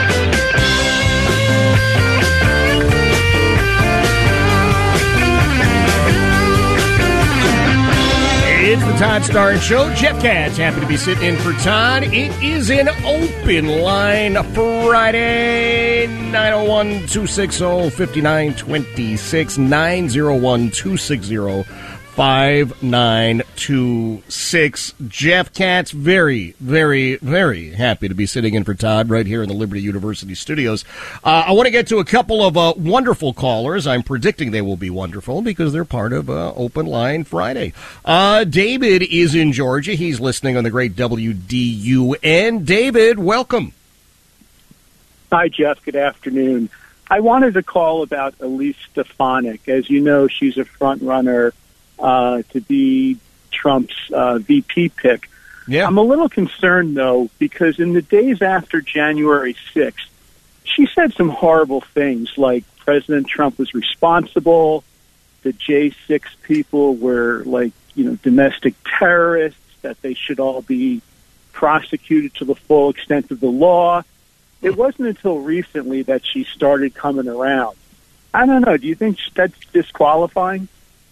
It's the Todd Starnes Show. Jeff Katz, happy to be sitting in for Todd. It is an open line Friday, nine oh one, two six oh, five nine two six, nine oh one, two six oh, five nine two six. Jeff Katz, very, very, very happy to be sitting in for Todd right here in the Liberty University studios. Uh, I want to get to a couple of uh, wonderful callers. I'm predicting they will be wonderful because they're part of uh, Open Line Friday. Uh, David is in Georgia. He's listening on the great W D U N. David, welcome. Hi, Jeff. Good afternoon. I wanted to call about Elise Stefanik. As you know, she's a front runner Uh, to be Trump's uh, V P pick. Yeah. I'm a little concerned, though, because in the days after January sixth, she said some horrible things like President Trump was responsible, the J six people were like, you know, domestic terrorists, that they should all be prosecuted to the full extent of the law. It wasn't until recently that she started coming around. I don't know. Do you think that's disqualifying?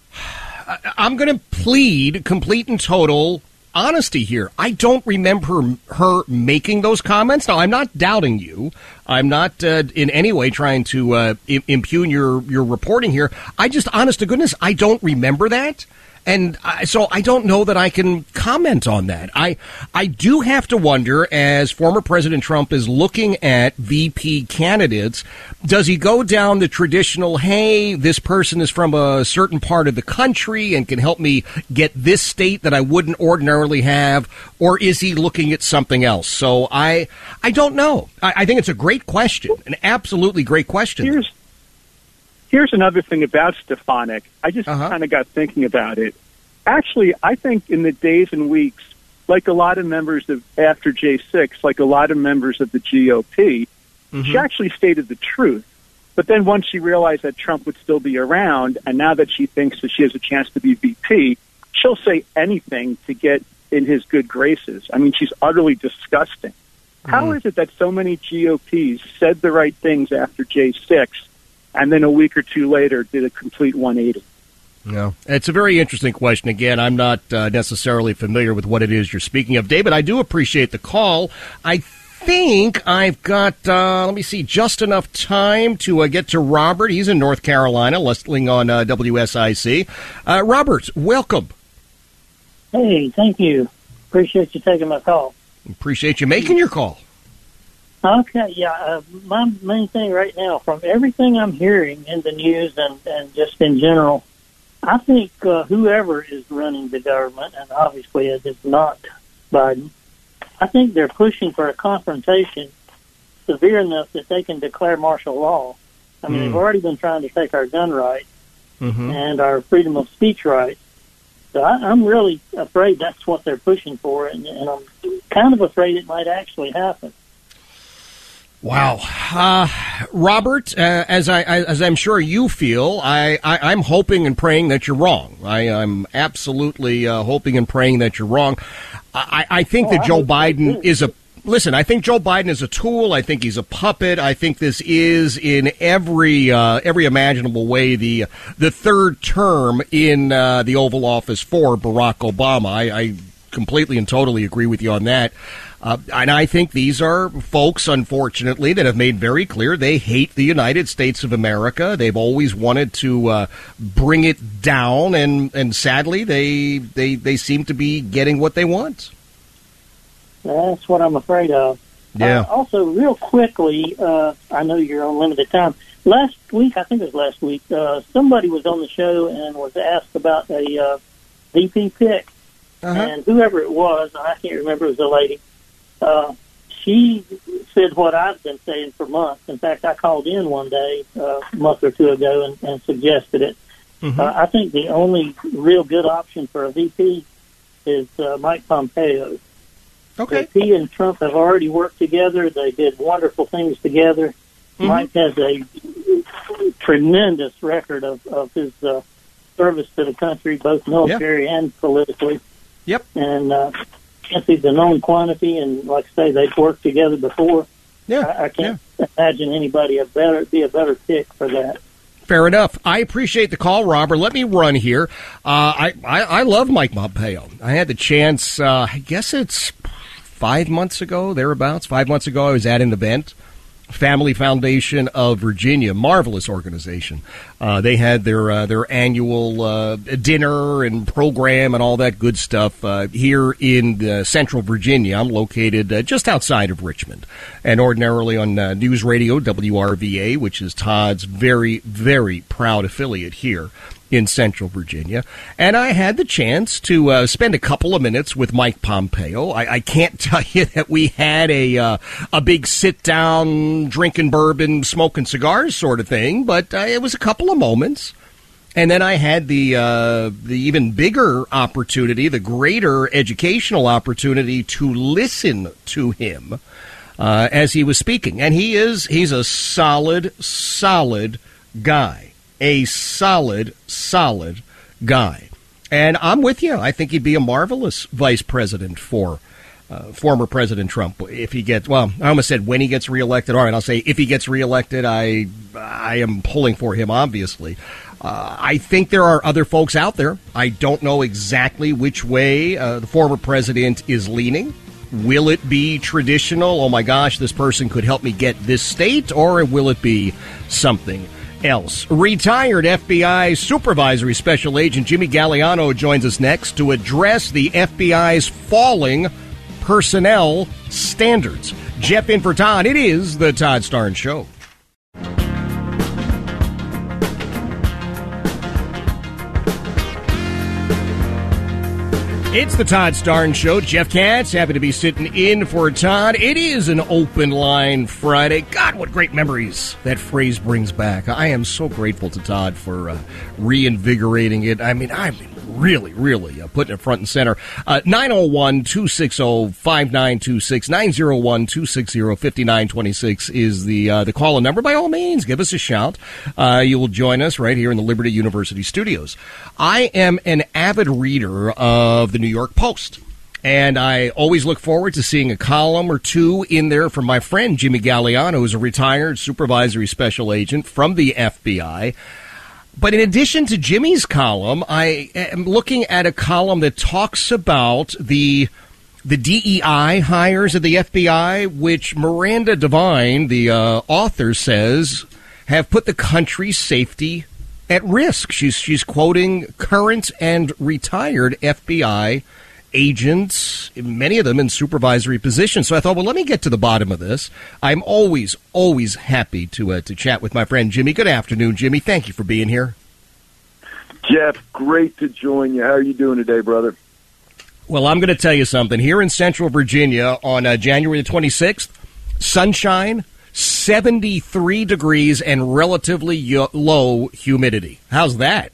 I'm going to plead complete and total honesty here. I don't remember her, her making those comments. Now, I'm not doubting you. I'm not uh, in any way trying to uh, impugn your, your reporting here. I just, honest to goodness, I don't remember that. And I, so I don't know that I can comment on that. I I do have to wonder, as former President Trump is looking at V P candidates, does he go down the traditional, hey, this person is from a certain part of the country and can help me get this state that I wouldn't ordinarily have, or is he looking at something else? So I I don't know. I, I think it's a great question, an absolutely great question. Here's Here's another thing about Stefanik. I just uh-huh. kind of got thinking about it. Actually, I think in the days and weeks, like a lot of members of after J six, like a lot of members of the G O P, mm-hmm. she actually stated the truth. But then once she realized that Trump would still be around, and now that she thinks that she has a chance to be V P, she'll say anything to get in his good graces. I mean, she's utterly disgusting. Mm-hmm. How is it that so many G O Ps said the right things after J six, and then a week or two later did a complete one eighty? No, it's a very interesting question. Again, I'm not uh, necessarily familiar with what it is you're speaking of. David, I do appreciate the call. I think I've got, uh, let me see, just enough time to uh, get to Robert. He's in North Carolina, listening on uh, W S I C. Uh, Robert, welcome. Hey, thank you. Appreciate you taking my call. Appreciate you making your call. Okay, yeah. Uh, my main thing right now, from everything I'm hearing in the news and, and just in general, I think uh, whoever is running the government, and obviously it is not Biden, I think they're pushing for a confrontation severe enough that they can declare martial law. I mean, mm. they've already been trying to take our gun rights mm-hmm. and our freedom of speech rights. So I, I'm really afraid that's what they're pushing for, and, and I'm kind of afraid it might actually happen. Wow. Uh, Robert, uh, as I, I as I'm sure you feel, I, I, I'm hoping and praying that you're wrong. I, I'm absolutely uh, hoping and praying that you're wrong. I, I think oh, that Joe Biden is a listen, I think Joe Biden is a tool. I think he's a puppet. I think this is in every uh, every imaginable way the the third term in uh, the Oval Office for Barack Obama. I, I completely and totally agree with you on that. Uh, and I think these are folks, unfortunately, that have made very clear they hate the United States of America. They've always wanted to uh, bring it down, and, and sadly, they, they they seem to be getting what they want. That's what I'm afraid of. Yeah. Uh, also, real quickly, uh, I know you're on limited time. Last week, I think it was last week, uh, somebody was on the show and was asked about a uh, V P pick. Uh-huh. And whoever it was, I can't remember, it was a lady. Uh, she said what I've been saying for months. In fact, I called in one day, uh, a month or two ago, and, and suggested it. Mm-hmm. Uh, I think the only real good option for a V P is uh, Mike Pompeo. Okay. So he and Trump have already worked together. They did wonderful things together. Mm-hmm. Mike has a tremendous record of, of his uh, service to the country, both military yeah. and politically. Yep. And uh, he's a known quantity, and like I say, they've worked together before. Yeah. I, I can't yeah. imagine anybody a better be a better pick for that. Fair enough. I appreciate the call, Robert. Let me run here. Uh, I, I I love Mike Pompeo. I had the chance. Uh, I guess it's five months ago, thereabouts. Five months ago, I was at an event. Family Foundation of Virginia, marvelous organization. Uh, they had their uh, their annual uh, dinner and program and all that good stuff uh, here in uh, Central Virginia. I'm located uh, just outside of Richmond, and ordinarily on uh, News Radio W R V A, which is Todd's very, very proud affiliate here in Central Virginia. And I had the chance to uh, spend a couple of minutes with Mike Pompeo. I, I can't tell you that we had a uh, a big sit-down, drinking bourbon, smoking cigars sort of thing, but uh, it was a couple of moments. And then I had the uh, the even bigger opportunity, the greater educational opportunity to listen to him uh, as he was speaking. And he is he's a solid, solid guy. A solid, solid guy. And I'm with you. I think he'd be a marvelous vice president for uh, former President Trump if he gets, well, I almost said when he gets reelected. All right, I'll say if he gets reelected, I, I am pulling for him, obviously. Uh, I think there are other folks out there. I don't know exactly which way uh, the former president is leaning. Will it be traditional? Oh, my gosh, this person could help me get this state, or will it be something else? Retired F B I Supervisory Special Agent Jimmy Galliano joins us next to address the F B I's falling personnel standards. Jeff in for Todd. It is the Todd Starnes Show. It's the Todd Starnes Show. Jeff Katz, happy to be sitting in for Todd. It is an open line Friday. God, what great memories that phrase brings back. I am so grateful to Todd for uh, reinvigorating it. I mean, I'm really, really uh, putting it front and center. Uh, nine oh one, two six oh, five nine two six, nine oh one, two six oh, five nine two six is the uh, the call-in number. By all means, give us a shout. Uh, you will join us right here in the Liberty University studios. I am an avid reader of the New York Post, and I always look forward to seeing a column or two in there from my friend Jimmy Galliano, who's a retired supervisory special agent from the F B I. But in addition to Jimmy's column, I am looking at a column that talks about the the D E I hires at the F B I, which Miranda Devine, the uh, author, says have put the country's safety at risk. She's she's quoting current and retired F B I agents, many of them in supervisory positions. So I thought, well, let me get to the bottom of this. I'm always, always happy to uh, to chat with my friend Jimmy. Good afternoon, Jimmy. Thank you for being here. Jeff, great to join you. How are you doing today, brother? Well, I'm going to tell you something. Here in Central Virginia on uh, January the twenty-sixth, sunshine, seventy-three degrees, and relatively yo- low humidity. How's that?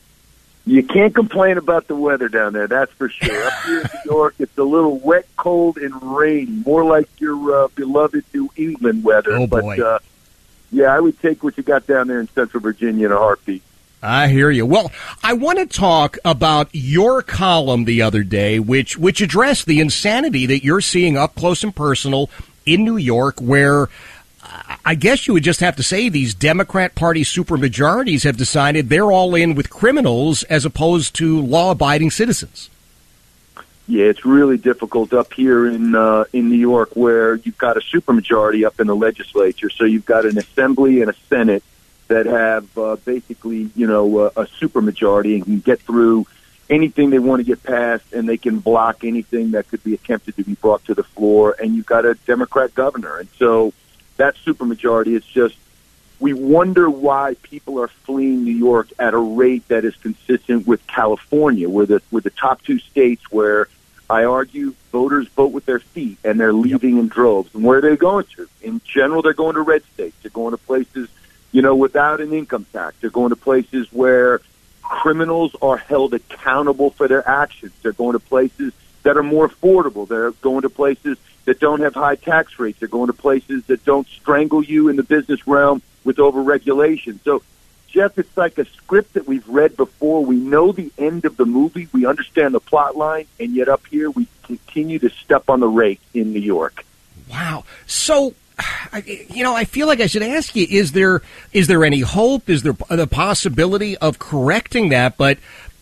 You can't complain about the weather down there, that's for sure. Up here in New York, it's a little wet, cold, and rainy, more like your uh, beloved New England weather. Oh, but, boy. Uh, yeah, I would take what you got down there in Central Virginia in a heartbeat. I hear you. Well, I want to talk about your column the other day, which which addressed the insanity that you're seeing up close and personal in New York, where I guess you would just have to say these Democrat Party supermajorities have decided they're all in with criminals as opposed to law-abiding citizens. Yeah, it's really difficult up here in uh, in New York, where you've got a supermajority up in the legislature. So you've got an assembly and a Senate that have uh, basically, you know, a, a supermajority and can get through anything they want to get passed, and they can block anything that could be attempted to be brought to the floor. And you've got a Democrat governor, and so that supermajority is just, we wonder why people are fleeing New York at a rate that is consistent with California, where the, with the top two states where I argue voters vote with their feet and they're leaving yep. in droves. And where are they going to? In general, they're going to red states. They're going to places, you know, without an income tax. They're going to places where criminals are held accountable for their actions. They're going to places that are more affordable. They're going to places that don't have high tax rates. They're going to places that don't strangle you in the business realm with overregulation. So, Jeff, it's like a script that we've read before. We know the end of the movie. We understand the plot line, and yet up here we continue to step on the rake in New York. Wow. So, you know, I feel like I should ask you, is there is there any hope? Is there the possibility of correcting that? But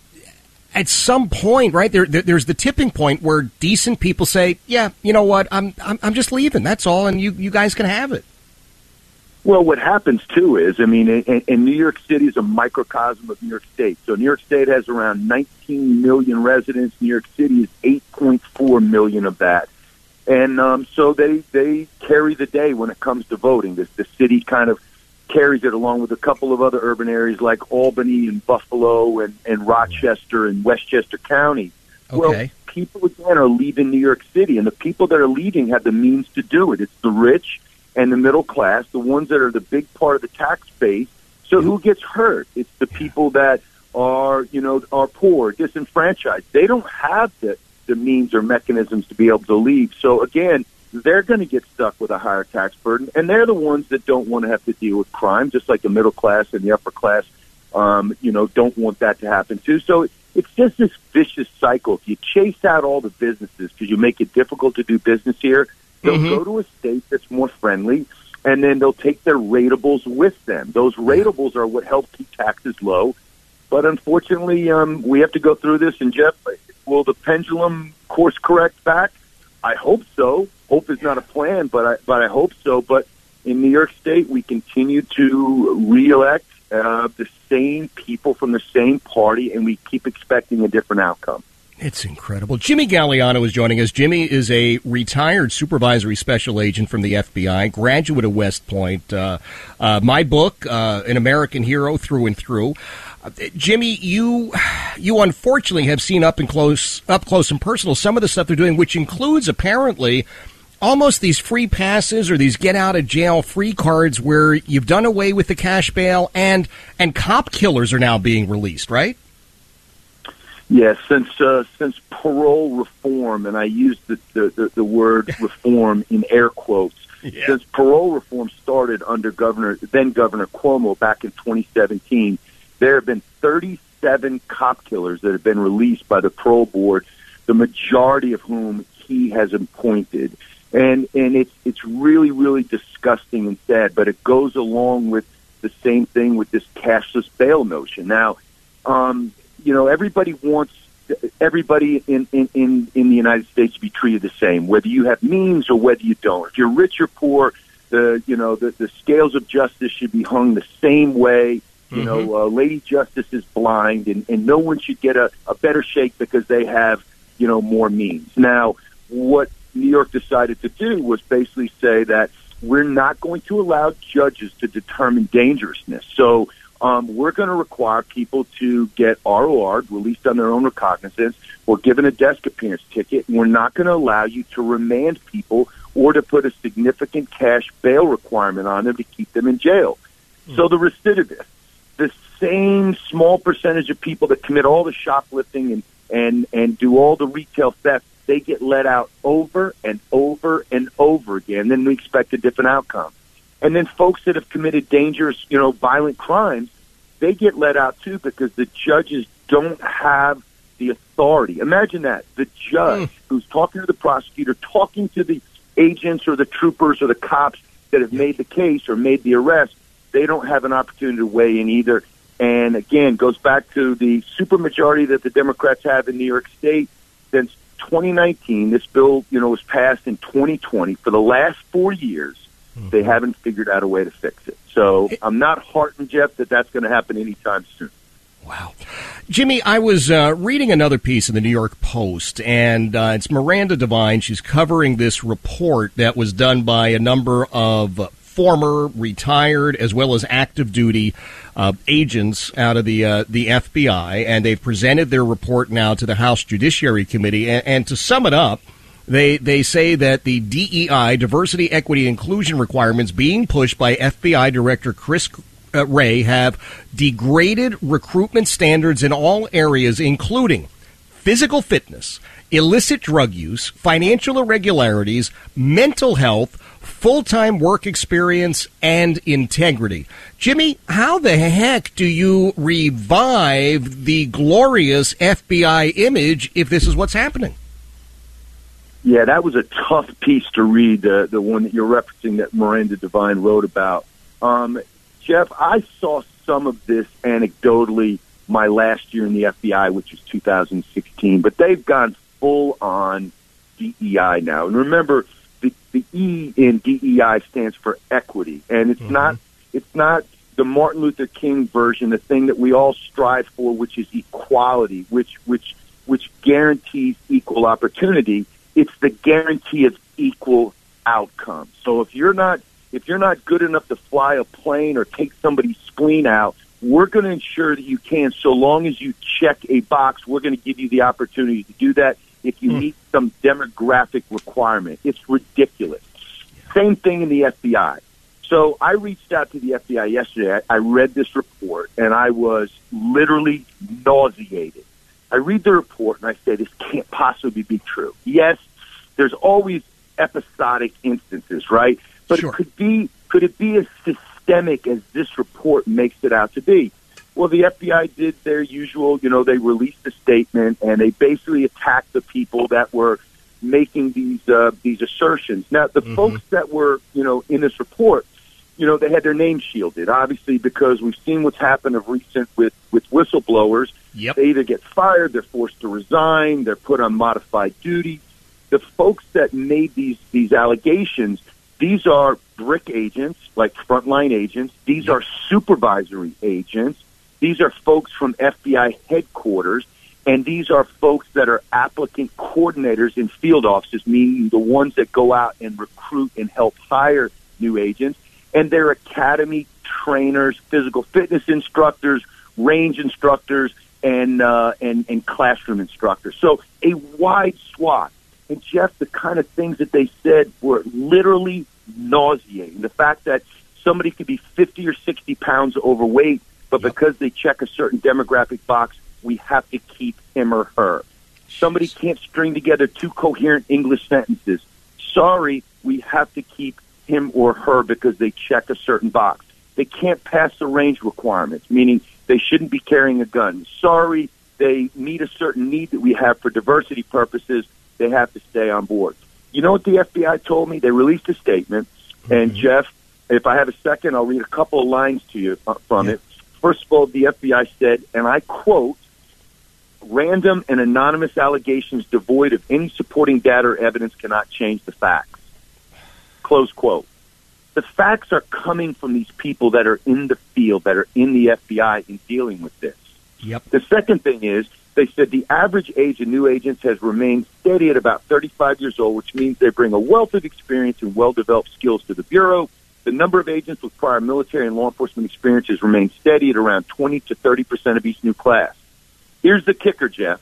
at some point, right, there, there there's the tipping point where decent people say, yeah, you know what, I'm I'm, I'm just leaving, that's all, and you, you guys can have it. Well, what happens, too, is, I mean, and, and New York City is a microcosm of New York State. So New York State has around nineteen million residents. New York City is eight point four million of that. And um, so they, they carry the day when it comes to voting. The, the city kind of carries it along with a couple of other urban areas like Albany and Buffalo and, and Rochester and Westchester County. Okay. Well, people, again, are leaving New York City, and the people that are leaving have the means to do it. It's the rich and the middle class, the ones that are the big part of the tax base. So who gets hurt? It's the people that are, you know, are poor, disenfranchised. They don't have the, the means or mechanisms to be able to leave. So, again, they're going to get stuck with a higher tax burden, and they're the ones that don't want to have to deal with crime, just like the middle class and the upper class, um, you know, don't want that to happen too. So it's just this vicious cycle. If you chase out all the businesses because you make it difficult to do business here, they'll mm-hmm. go to a state that's more friendly, and then they'll take their ratables with them. Those ratables are what help keep taxes low. But unfortunately, um, we have to go through this. And, Jeff, will the pendulum course correct back? I hope so. Hope is not a plan, but I, but I hope so. But in New York State, we continue to reelect uh, the same people from the same party, and we keep expecting a different outcome. It's incredible. Jimmy Galliano is joining us. Jimmy is a retired supervisory special agent from the F B I, graduate of West Point. Uh, uh, my book, uh, An American Hero Through and Through. Uh, Jimmy, you you unfortunately have seen up and close, up close and personal some of the stuff they're doing, which includes apparently almost these free passes or these get out of jail free cards where you've done away with the cash bail, and and cop killers are now being released, right? Yes, since uh, since parole reform, and I use the, the, the, the word reform in air quotes, yeah. since parole reform started under Governor then Governor Cuomo back in twenty seventeen, there have been thirty-seven cop killers that have been released by the parole board, the majority of whom he has appointed. And and it's it's really, really disgusting and sad, but it goes along with the same thing with this cashless bail notion. Now, um, you know, everybody wants everybody in, in, in, in the United States to be treated the same, whether you have means or whether you don't. If you're rich or poor, the you know the, the scales of justice should be hung the same way. You mm-hmm. know, uh, Lady Justice is blind, and, and no one should get a, a better shake because they have, you know, more means. Now, what New York decided to do was basically say that we're not going to allow judges to determine dangerousness. So um, we're going to require people to get R O R'd, released on their own recognizance, or given a desk appearance ticket. And we're not going to allow you to remand people or to put a significant cash bail requirement on them to keep them in jail. Mm. So the recidivists, the same small percentage of people that commit all the shoplifting and, and, and do all the retail theft, they get let out over and over and over again. Then we expect a different outcome. And then folks that have committed dangerous, you know, violent crimes, they get let out too because the judges don't have the authority. Imagine that. The judge mm. who's talking to the prosecutor, talking to the agents or the troopers or the cops that have made the case or made the arrest, they don't have an opportunity to weigh in either. And again, goes back to the supermajority that the Democrats have in New York State. Since twenty nineteen, this bill, you know, was passed in twenty twenty. For the last four years, mm-hmm. they haven't figured out a way to fix it. So I'm not heartened, Jeff, that that's going to happen anytime soon. Wow. Jimmy, I was uh, reading another piece in the New York Post, and uh, it's Miranda Devine. She's covering this report that was done by a number of former, retired, as well as active duty uh, agents out of the uh, the F B I, and they've presented their report now to the House Judiciary Committee. And, and to sum it up, they they say that the D E I, diversity, equity, inclusion requirements being pushed by F B I Director Chris uh, Wray have degraded recruitment standards in all areas, including physical fitness, illicit drug use, financial irregularities, mental health, full-time work experience, and integrity. Jimmy, how the heck do you revive the glorious F B I image if this is what's happening? Yeah, that was a tough piece to read, the the one that you're referencing that Miranda Devine wrote about. Um, Jeff, I saw some of this anecdotally my last year in the F B I, which is two thousand sixteen, but they've gone full-on D E I now. And remember, the, the E in D E I stands for equity, and it's mm-hmm. not it's not the Martin Luther King version, the thing that we all strive for, which is equality, which which which guarantees equal opportunity. It's the guarantee of equal outcome. So if you're not if you're not good enough to fly a plane or take somebody's spleen out, we're going to ensure that you can. So long as you check a box, we're going to give you the opportunity to do that if you mm. meet some demographic requirement. It's ridiculous. Yeah. Same thing in the F B I. So I reached out to the F B I yesterday. I, I read this report, and I was literally nauseated. I read the report, and I say, this can't possibly be true. Yes, there's always episodic instances, right? But sure. it could be, could it be as systemic as this report makes it out to be? Well, the F B I did their usual, you know, they released a statement, and they basically attacked the people that were making these uh, these assertions. Now, the mm-hmm. folks that were, you know, in this report, you know, they had their names shielded, obviously, because we've seen what's happened of recent with, with whistleblowers. Yep. They either get fired, they're forced to resign, they're put on modified duty. The folks that made these, these allegations, these are brick agents, like frontline agents. These are supervisory agents. These are folks from F B I headquarters. And these are folks that are applicant coordinators in field offices, meaning the ones that go out and recruit and help hire new agents. And they're academy trainers, physical fitness instructors, range instructors, and, uh, and, and classroom instructors. So a wide swath. And, Jeff, the kind of things that they said were literally nauseating. The fact that somebody could be fifty or sixty pounds overweight, but yep. because they check a certain demographic box, we have to keep him or her. Somebody can't string together two coherent English sentences. Sorry, we have to keep him or her because they check a certain box. They can't pass the range requirements, meaning they shouldn't be carrying a gun. Sorry, they meet a certain need that we have for diversity purposes. They have to stay on board. You know what the F B I told me? They released a statement, and mm-hmm. Jeff, if I have a second, I'll read a couple of lines to you from yeah. it. First of all, the F B I said, and I quote, "Random and anonymous allegations devoid of any supporting data or evidence cannot change the facts." Close quote. The facts are coming from these people that are in the field, that are in the F B I in dealing with this. Yep. The second thing is, they said the average age of new agents has remained steady at about thirty-five years old, which means they bring a wealth of experience and well-developed skills to the Bureau. The number of agents with prior military and law enforcement experience has remained steady at around twenty to thirty percent of each new class. Here's the kicker, Jeff.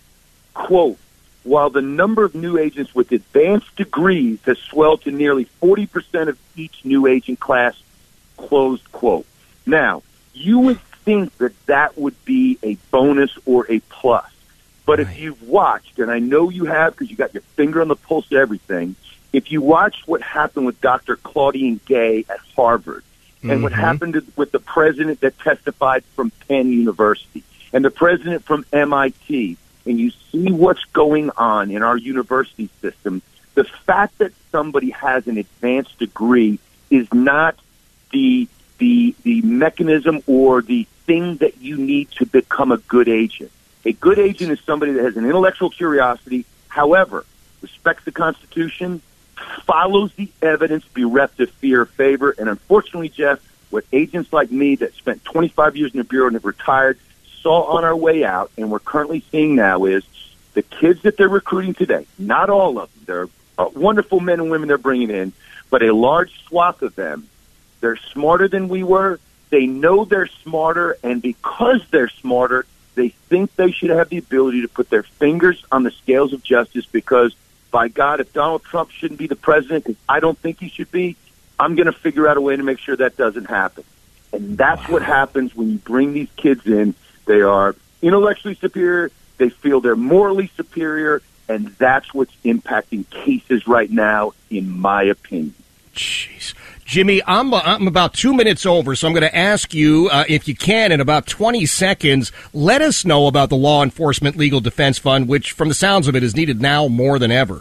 Quote, "While the number of new agents with advanced degrees has swelled to nearly forty percent of each new agent class," closed quote. Now, you would think that that would be a bonus or a plus. But right. if you've watched, and I know you have because you got your finger on the pulse of everything, if you watched what happened with Doctor Claudine Gay at Harvard and mm-hmm. what happened with the president that testified from Penn University and the president from M I T, and you see what's going on in our university system, the fact that somebody has an advanced degree is not the the the mechanism or the thing that you need to become a good agent. A good agent is somebody that has an intellectual curiosity, however, respects the Constitution, follows the evidence bereft of fear or favor, and unfortunately, Jeff, what agents like me that spent twenty-five years in the Bureau and have retired saw on our way out, and we're currently seeing now, is the kids that they're recruiting today, not all of them, they're uh, wonderful men and women they're bringing in, but a large swath of them, they're smarter than we were. They know they're smarter, and because they're smarter, they think they should have the ability to put their fingers on the scales of justice because, by God, if Donald Trump shouldn't be the president, because I don't think he should be, I'm going to figure out a way to make sure that doesn't happen. And that's wow. what happens when you bring these kids in. They are intellectually superior, they feel they're morally superior, and that's what's impacting cases right now, in my opinion. Jeez. Jimmy, I'm, I'm about two minutes over, so I'm going to ask you, uh, if you can, in about twenty seconds, let us know about the Law Enforcement Legal Defense Fund, which, from the sounds of it, is needed now more than ever.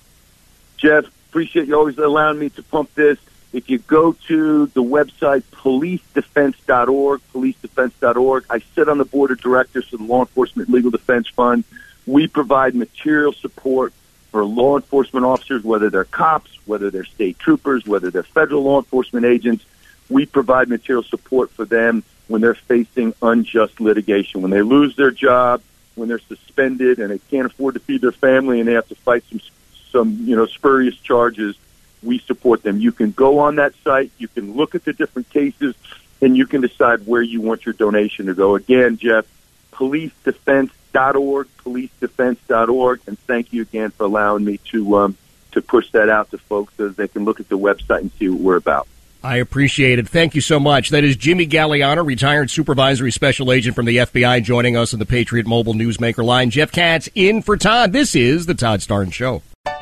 Jeff, appreciate you always allowing me to pump this. If you go to the website police defense dot org, police defense dot org, I sit on the board of directors for the Law Enforcement Legal Defense Fund. We provide material support for law enforcement officers, whether they're cops, whether they're state troopers, whether they're federal law enforcement agents. We provide material support for them when they're facing unjust litigation, when they lose their job, when they're suspended and they can't afford to feed their family and they have to fight some, some you know, spurious charges. We support them. You can go on that site, you can look at the different cases, and you can decide where you want your donation to go. Again, Jeff, police defense dot org, police defense dot org, and thank you again for allowing me to um, to push that out to folks so that they can look at the website and see what we're about. I appreciate it. Thank you so much. That is Jimmy Galliano, retired supervisory special agent from the F B I, joining us on the Patriot Mobile Newsmaker line. Jeff Katz in for Todd. This is the Todd Starnes Show.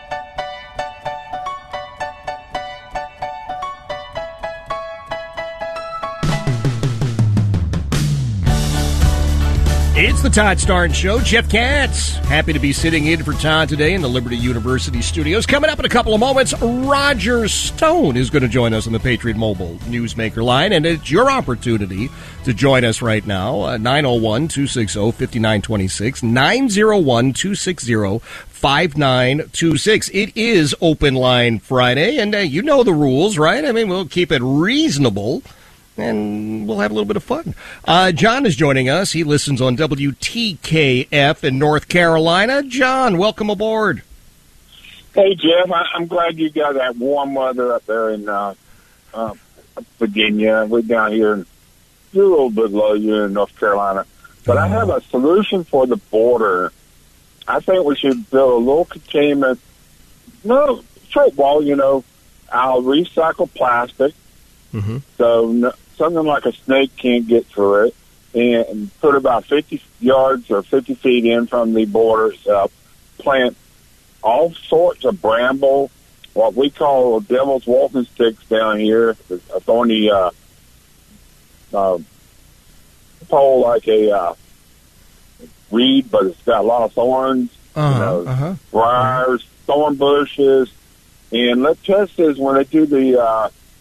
It's the Todd Starnes Show. Jeff Katz, happy to be sitting in for Todd today in the Liberty University studios. Coming up in a couple of moments, Roger Stone is going to join us on the Patriot Mobile Newsmaker line, and it's your opportunity to join us right now. Uh, nine oh one, two six oh, five nine two six, nine oh one, two six oh, five nine two six. It is Open Line Friday, and uh, you know the rules, right? I mean, we'll keep it reasonable, and we'll have a little bit of fun. Uh, John is joining us. He listens on W T K F in North Carolina. John, welcome aboard. Hey, Jeff, I, I'm glad you got that warm weather up there in uh, uh, Virginia. We're down here in a little bit low here in North Carolina. But oh. I have a solution for the border. I think we should build a little containment, no, straight wall, you know. I'll recycle plastic. Mm-hmm. So no, something like a snake can't get through it, and put about fifty yards or fifty feet in from the borders. Uh, plant all sorts of bramble, what we call devil's walking sticks down here, a thorny uh, uh, pole like a uh, reed, but it's got a lot of thorns, uh-huh, you know, uh-huh. briars, uh-huh. thorn bushes, and let's test this when they do the uh,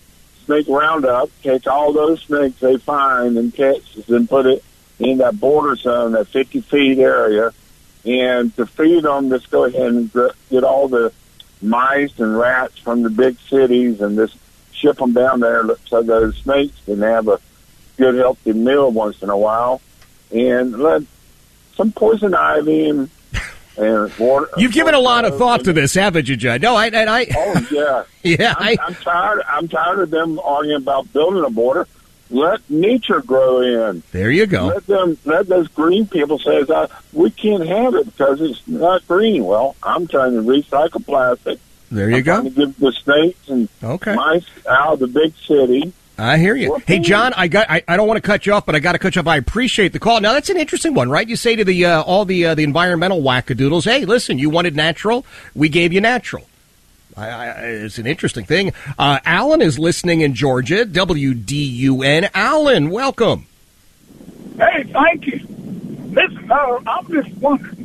snake roundup, take all those snakes they find in Texas and put it in that border zone, that fifty feet area, and to feed them, just go ahead and get all the mice and rats from the big cities and just ship them down there so those snakes can have a good, healthy meal once in a while, and let some poison ivy and, and water. You've given a lot of thought to this, haven't you, Judd? No, I, I, I oh yeah, yeah. I'm, I, I'm tired. I'm tired of them arguing about building a border. Let nature grow in. There you go. Let them. Let those green people say, uh, "We can't have it because it's not green." Well, I'm trying to recycle plastic. There you I'm go. Trying to give the snakes and okay. mice out of the big city. I hear you. Hey, John, I got. I, I don't want to cut you off, but I got to cut you off. I appreciate the call. Now, that's an interesting one, right? You say to the uh, all the uh, the environmental wackadoodles, "Hey, listen, you wanted natural, we gave you natural." I, I, it's an interesting thing. Uh, Alan is listening in Georgia, W D U N. Alan, welcome. Hey, thank you. Listen, uh, I'm just wondering,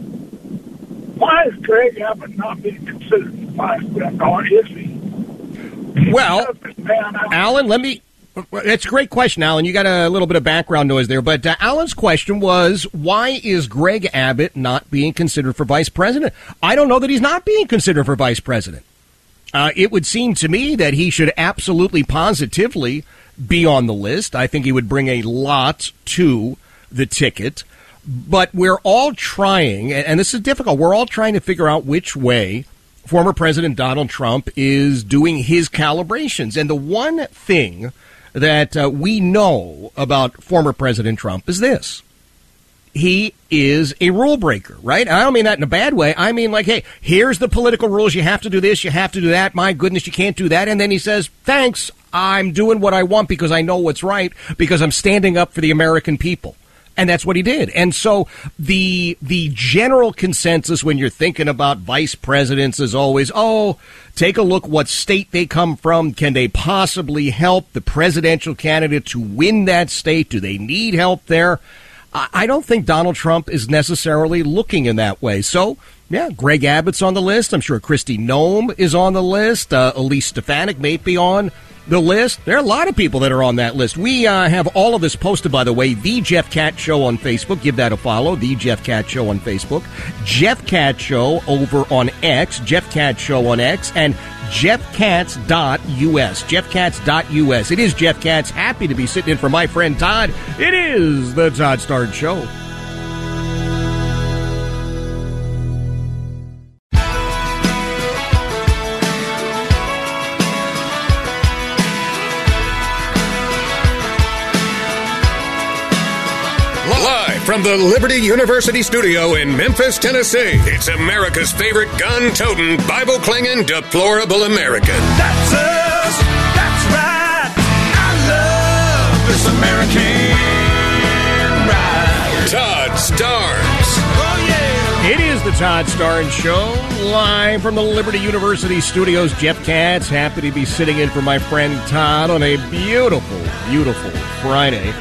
why is Greg Abbott not being considered vice president, or is he? Well, Alan, let me... That's a great question, Alan. You got a little bit of background noise there, but uh, Alan's question was, why is Greg Abbott not being considered for vice president? I don't know that he's not being considered for vice president. Uh, it would seem to me that he should absolutely positively be on the list. I think he would bring a lot to the ticket. But we're all trying, and this is difficult, we're all trying to figure out which way former President Donald Trump is doing his calibrations. And the one thing that uh, we know about former President Trump is this. He is a rule breaker, right? I don't mean that in a bad way. I mean, like, hey, here's the political rules. You have to do this. You have to do that. My goodness, you can't do that. And then he says, thanks, I'm doing what I want because I know what's right, because I'm standing up for the American people. And that's what he did. And so the the general consensus when you're thinking about vice presidents is always, oh, take a look what state they come from. Can they possibly help the presidential candidate to win that state? Do they need help there? I don't think Donald Trump is necessarily looking in that way. So, yeah, Greg Abbott's on the list. I'm sure Kristi Noem is on the list. Uh, Elise Stefanik may be on the list. There are a lot of people that are on that list. We uh, have all of this posted, by the way, The Jeff Katz Show on Facebook. Give that a follow, The Jeff Katz Show on Facebook. Jeff Katz Show over on X, Jeff Katz Show on X, and jeff katz dot u s. jeff katz dot u s. It is Jeff Katz. Happy to be sitting in for my friend Todd. It is the Todd Starnes Show. From the Liberty University studio in Memphis, Tennessee, it's America's favorite gun-toting, Bible-clinging, deplorable American. That's us. That's right. I love this American ride. Todd Starnes. Oh, yeah. It is the Todd Starnes Show, live from the Liberty University studios. Jeff Katz, happy to be sitting in for my friend Todd on a beautiful, beautiful Friday.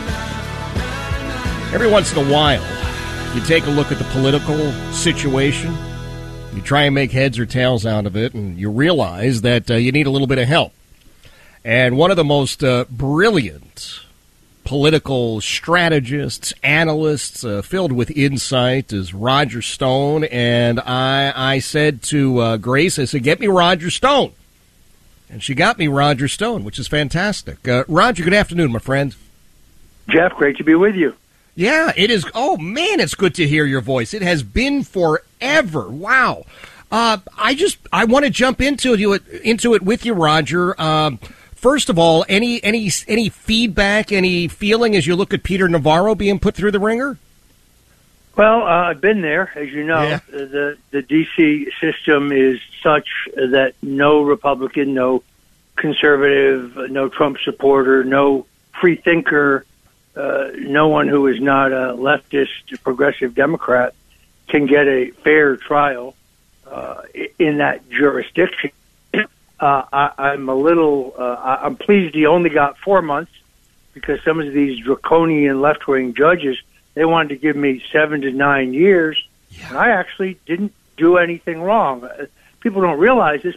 Every once in a while, you take a look at the political situation, you try and make heads or tails out of it, and you realize that uh, you need a little bit of help. And one of the most uh, brilliant political strategists, analysts, uh, filled with insight is Roger Stone. And I, I said to uh, Grace, I said, get me Roger Stone. And she got me Roger Stone, which is fantastic. Uh, Roger, good afternoon, my friend. Jeff, great to be with you. Yeah, it is. Oh, man, it's good to hear your voice. It has been forever. Wow. Uh, I just I want to jump into it into it with you, Roger. Um, first of all, any any any feedback, any feeling as you look at Peter Navarro being put through the ringer? Well, uh, I've been there, as you know. Yeah. The the D C system is such that no Republican, no conservative, no Trump supporter, no free thinker, Uh, no one who is not a leftist, progressive Democrat can get a fair trial uh, in that jurisdiction. Uh, I, I'm a little, uh, I'm pleased he only got four months because some of these draconian left-wing judges, they wanted to give me seven to nine years, yeah. and I actually didn't do anything wrong. Uh, people don't realize this, but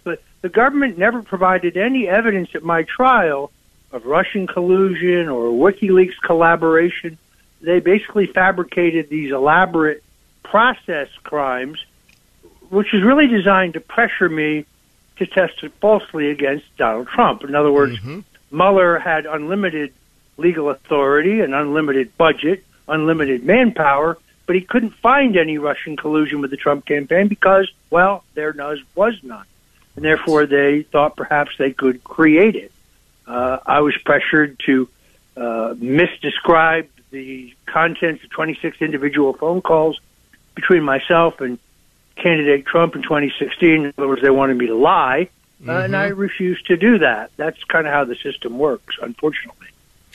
the government never provided any evidence at my trial of Russian collusion or WikiLeaks collaboration. They basically fabricated these elaborate process crimes, which is really designed to pressure me to test falsely against Donald Trump. In other words, mm-hmm. Mueller had unlimited legal authority, an unlimited budget, unlimited manpower, but he couldn't find any Russian collusion with the Trump campaign because, well, there was none. And therefore, they thought perhaps they could create it. Uh, I was pressured to uh, misdescribe the contents of twenty-six individual phone calls between myself and candidate Trump in twenty sixteen. In other words, they wanted me to lie, uh, mm-hmm. and I refused to do that. That's kind of how the system works, unfortunately.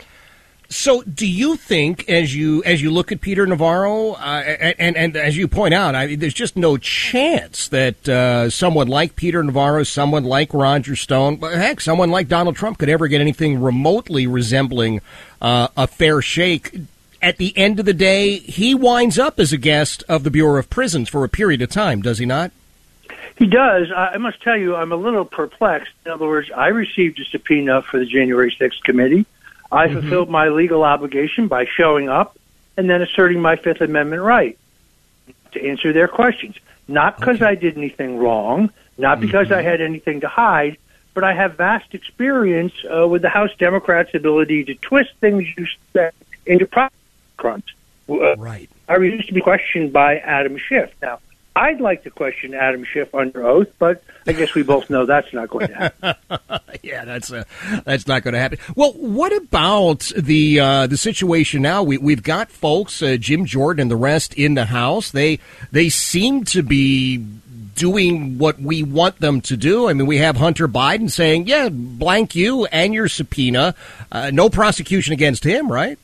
So, do you think, as you as you look at Peter Navarro, uh, and, and and as you point out, I, there's just no chance that uh, someone like Peter Navarro, someone like Roger Stone, heck, someone like Donald Trump could ever get anything remotely resembling uh, a fair shake. At the end of the day, he winds up as a guest of the Bureau of Prisons for a period of time, does he not? He does. I must tell you, I'm a little perplexed. In other words, I received a subpoena for the January sixth committee. I mm-hmm. fulfilled my legal obligation by showing up and then asserting my Fifth Amendment right to answer their questions. Not because okay. I did anything wrong, not because mm-hmm. I had anything to hide, but I have vast experience uh, with the House Democrats' ability to twist things you said into profit crimes. Uh, right. I refuse to be questioned by Adam Schiff. Now, I'd like to question Adam Schiff under oath, but I guess we both know that's not going to happen. yeah, that's uh, that's not going to happen. Well, what about the uh, the situation now? We, we've got folks, uh, Jim Jordan and the rest, in the House. They they seem to be doing what we want them to do. I mean, we have Hunter Biden saying, "Yeah, blank you and your subpoena. Uh, no prosecution against him," right?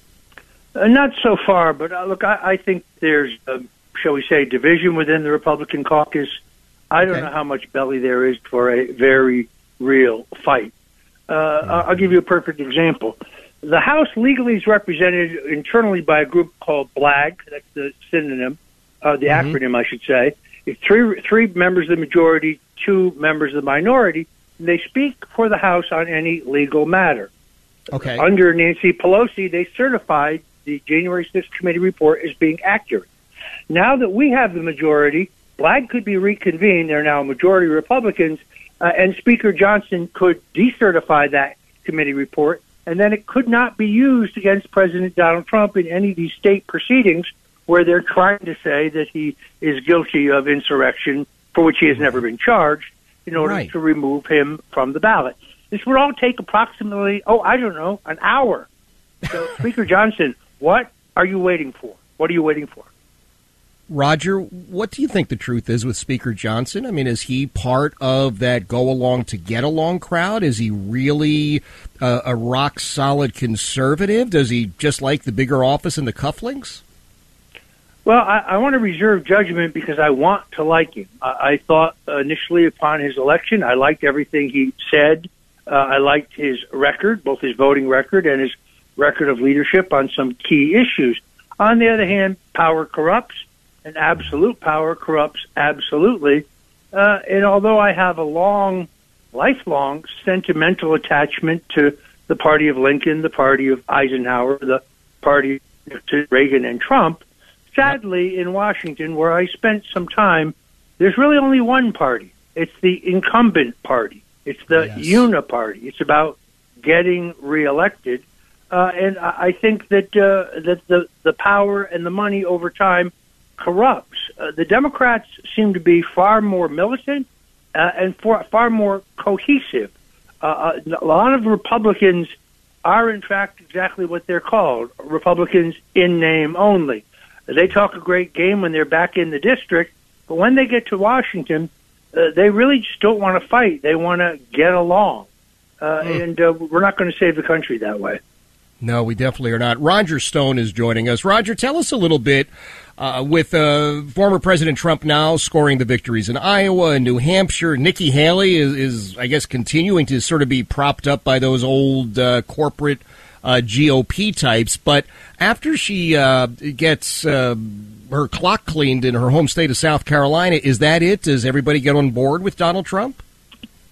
Uh, not so far, but uh, look, I, I think there's. Uh, shall we say, division within the Republican caucus. I don't okay. know how much belly there is for a very real fight. Uh, mm-hmm. I'll give you a perfect example. The House legally is represented internally by a group called BLAG. That's the synonym, uh, the mm-hmm. acronym, I should say. It's three, three members of the majority, two members of the minority. And they speak for the House on any legal matter. Okay. Under Nancy Pelosi, they certified the January sixth committee report as being accurate. Now that we have the majority, BLAG could be reconvened. They're now majority Republicans, uh, and Speaker Johnson could decertify that committee report, and then it could not be used against President Donald Trump in any of these state proceedings where they're trying to say that he is guilty of insurrection for which he has never been charged in order right. to remove him from the ballot. This would all take approximately, oh, I don't know, an hour. So, Speaker Johnson, what are you waiting for? What are you waiting for? Roger, what do you think the truth is with Speaker Johnson? I mean, is he part of that go-along-to-get-along crowd? Is he really uh, a rock-solid conservative? Does he just like the bigger office and the cufflinks? Well, I, I want to reserve judgment because I want to like him. I, I thought initially upon his election, I liked everything he said. Uh, I liked his record, both his voting record and his record of leadership on some key issues. On the other hand, power corrupts. And absolute power corrupts absolutely. Uh, and although I have a long, lifelong sentimental attachment to the party of Lincoln, the party of Eisenhower, the party of Reagan and Trump, sadly in Washington, where I spent some time, there's really only one party. It's the incumbent party. It's the yes. uniparty. It's about getting reelected. Uh, and I think that uh, that the, the power and the money over time corrupts. Uh, the Democrats seem to be far more militant uh, and for, far more cohesive. Uh, a lot of Republicans are, in fact, exactly what they're called, Republicans in name only. They talk a great game when they're back in the district, but when they get to Washington, uh, they really just don't want to fight. They want to get along. Uh, mm. And uh, we're not going to save the country that way. No, we definitely are not. Roger Stone is joining us. Roger, tell us a little bit, uh, with uh, former President Trump now scoring the victories in Iowa and New Hampshire. Nikki Haley is, is, I guess, continuing to sort of be propped up by those old uh, corporate uh, G O P types. But after she uh, gets uh, her clock cleaned in her home state of South Carolina, is that it? Does everybody get on board with Donald Trump?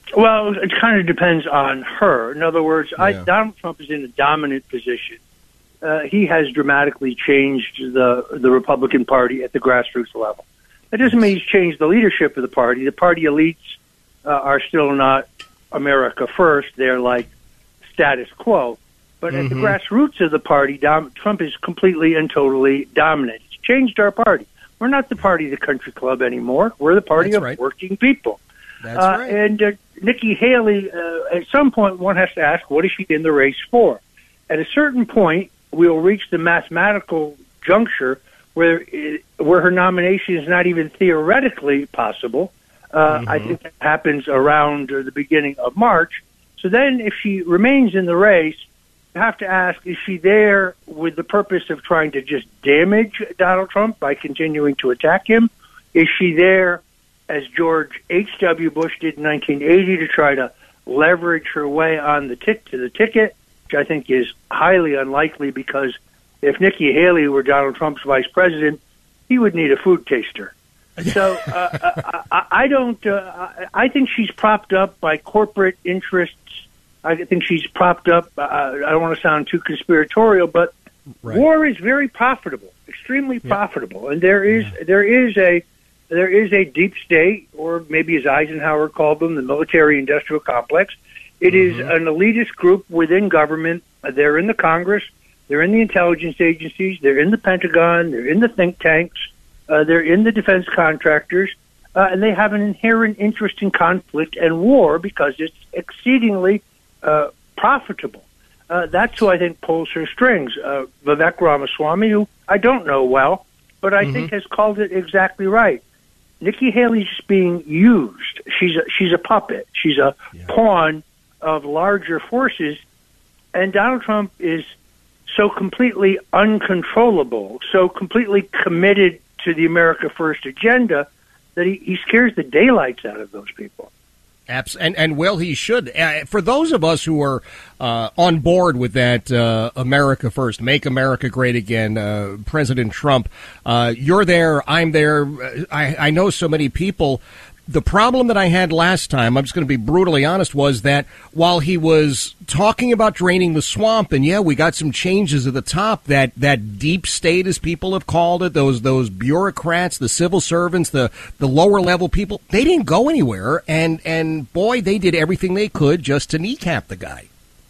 Well, it kind of depends on her. In other words, Yeah. I, Donald Trump is in a dominant position. Uh, he has dramatically changed the the Republican Party at the grassroots level. That doesn't mean he's changed the leadership of the party. The party elites uh, are still not America first. They're like status quo. But mm-hmm. at the grassroots of the party, Dom, Trump is completely and totally dominant. He's changed our party. We're not the party of the country club anymore. We're the party That's of right. working people. That's uh, right. And uh, Nikki Haley, uh, at some point, one has to ask, what is she in the race for? At a certain point, we'll reach the mathematical juncture where it, where her nomination is not even theoretically possible. Uh, mm-hmm. I think that happens around uh, the beginning of March. So then if she remains in the race, you have to ask, is she there with the purpose of trying to just damage Donald Trump by continuing to attack him? Is she there, as George H W. Bush did in nineteen eighty, to try to leverage her way on the tick to the ticket, which I think is highly unlikely, because if Nikki Haley were Donald Trump's vice president, he would need a food taster. So uh, I, I don't. Uh, I think she's propped up by corporate interests. I think she's propped up. Uh, I don't want to sound too conspiratorial, but right. war is very profitable, extremely yeah. profitable, and there is yeah. there is a there is a deep state, or maybe as Eisenhower called them, the military-industrial complex. It mm-hmm. is an elitist group within government. They're in the Congress. They're in the intelligence agencies. They're in the Pentagon. They're in the think tanks. Uh, they're in the defense contractors. Uh, and they have an inherent interest in conflict and war because it's exceedingly uh, profitable. Uh, that's who I think pulls her strings. Uh, Vivek Ramaswamy, who I don't know well, but I mm-hmm. think has called it exactly right. Nikki Haley's being used. She's a, she's a puppet. She's a yeah. pawn of larger forces. And Donald Trump is so completely uncontrollable, so completely committed to the America First agenda that he, he scares the daylights out of those people. Abs- and, and well, he should. Uh, for those of us who are uh, on board with that uh, America First, Make America Great Again, uh, President Trump, uh, you're there, I'm there. I, I know so many people. The problem that I had last time, I'm just going to be brutally honest, was that while he was talking about draining the swamp, and yeah, we got some changes at the top, that, that deep state, as people have called it, those those bureaucrats, the civil servants, the, the lower level people, they didn't go anywhere, and, and boy, they did everything they could just to kneecap the guy.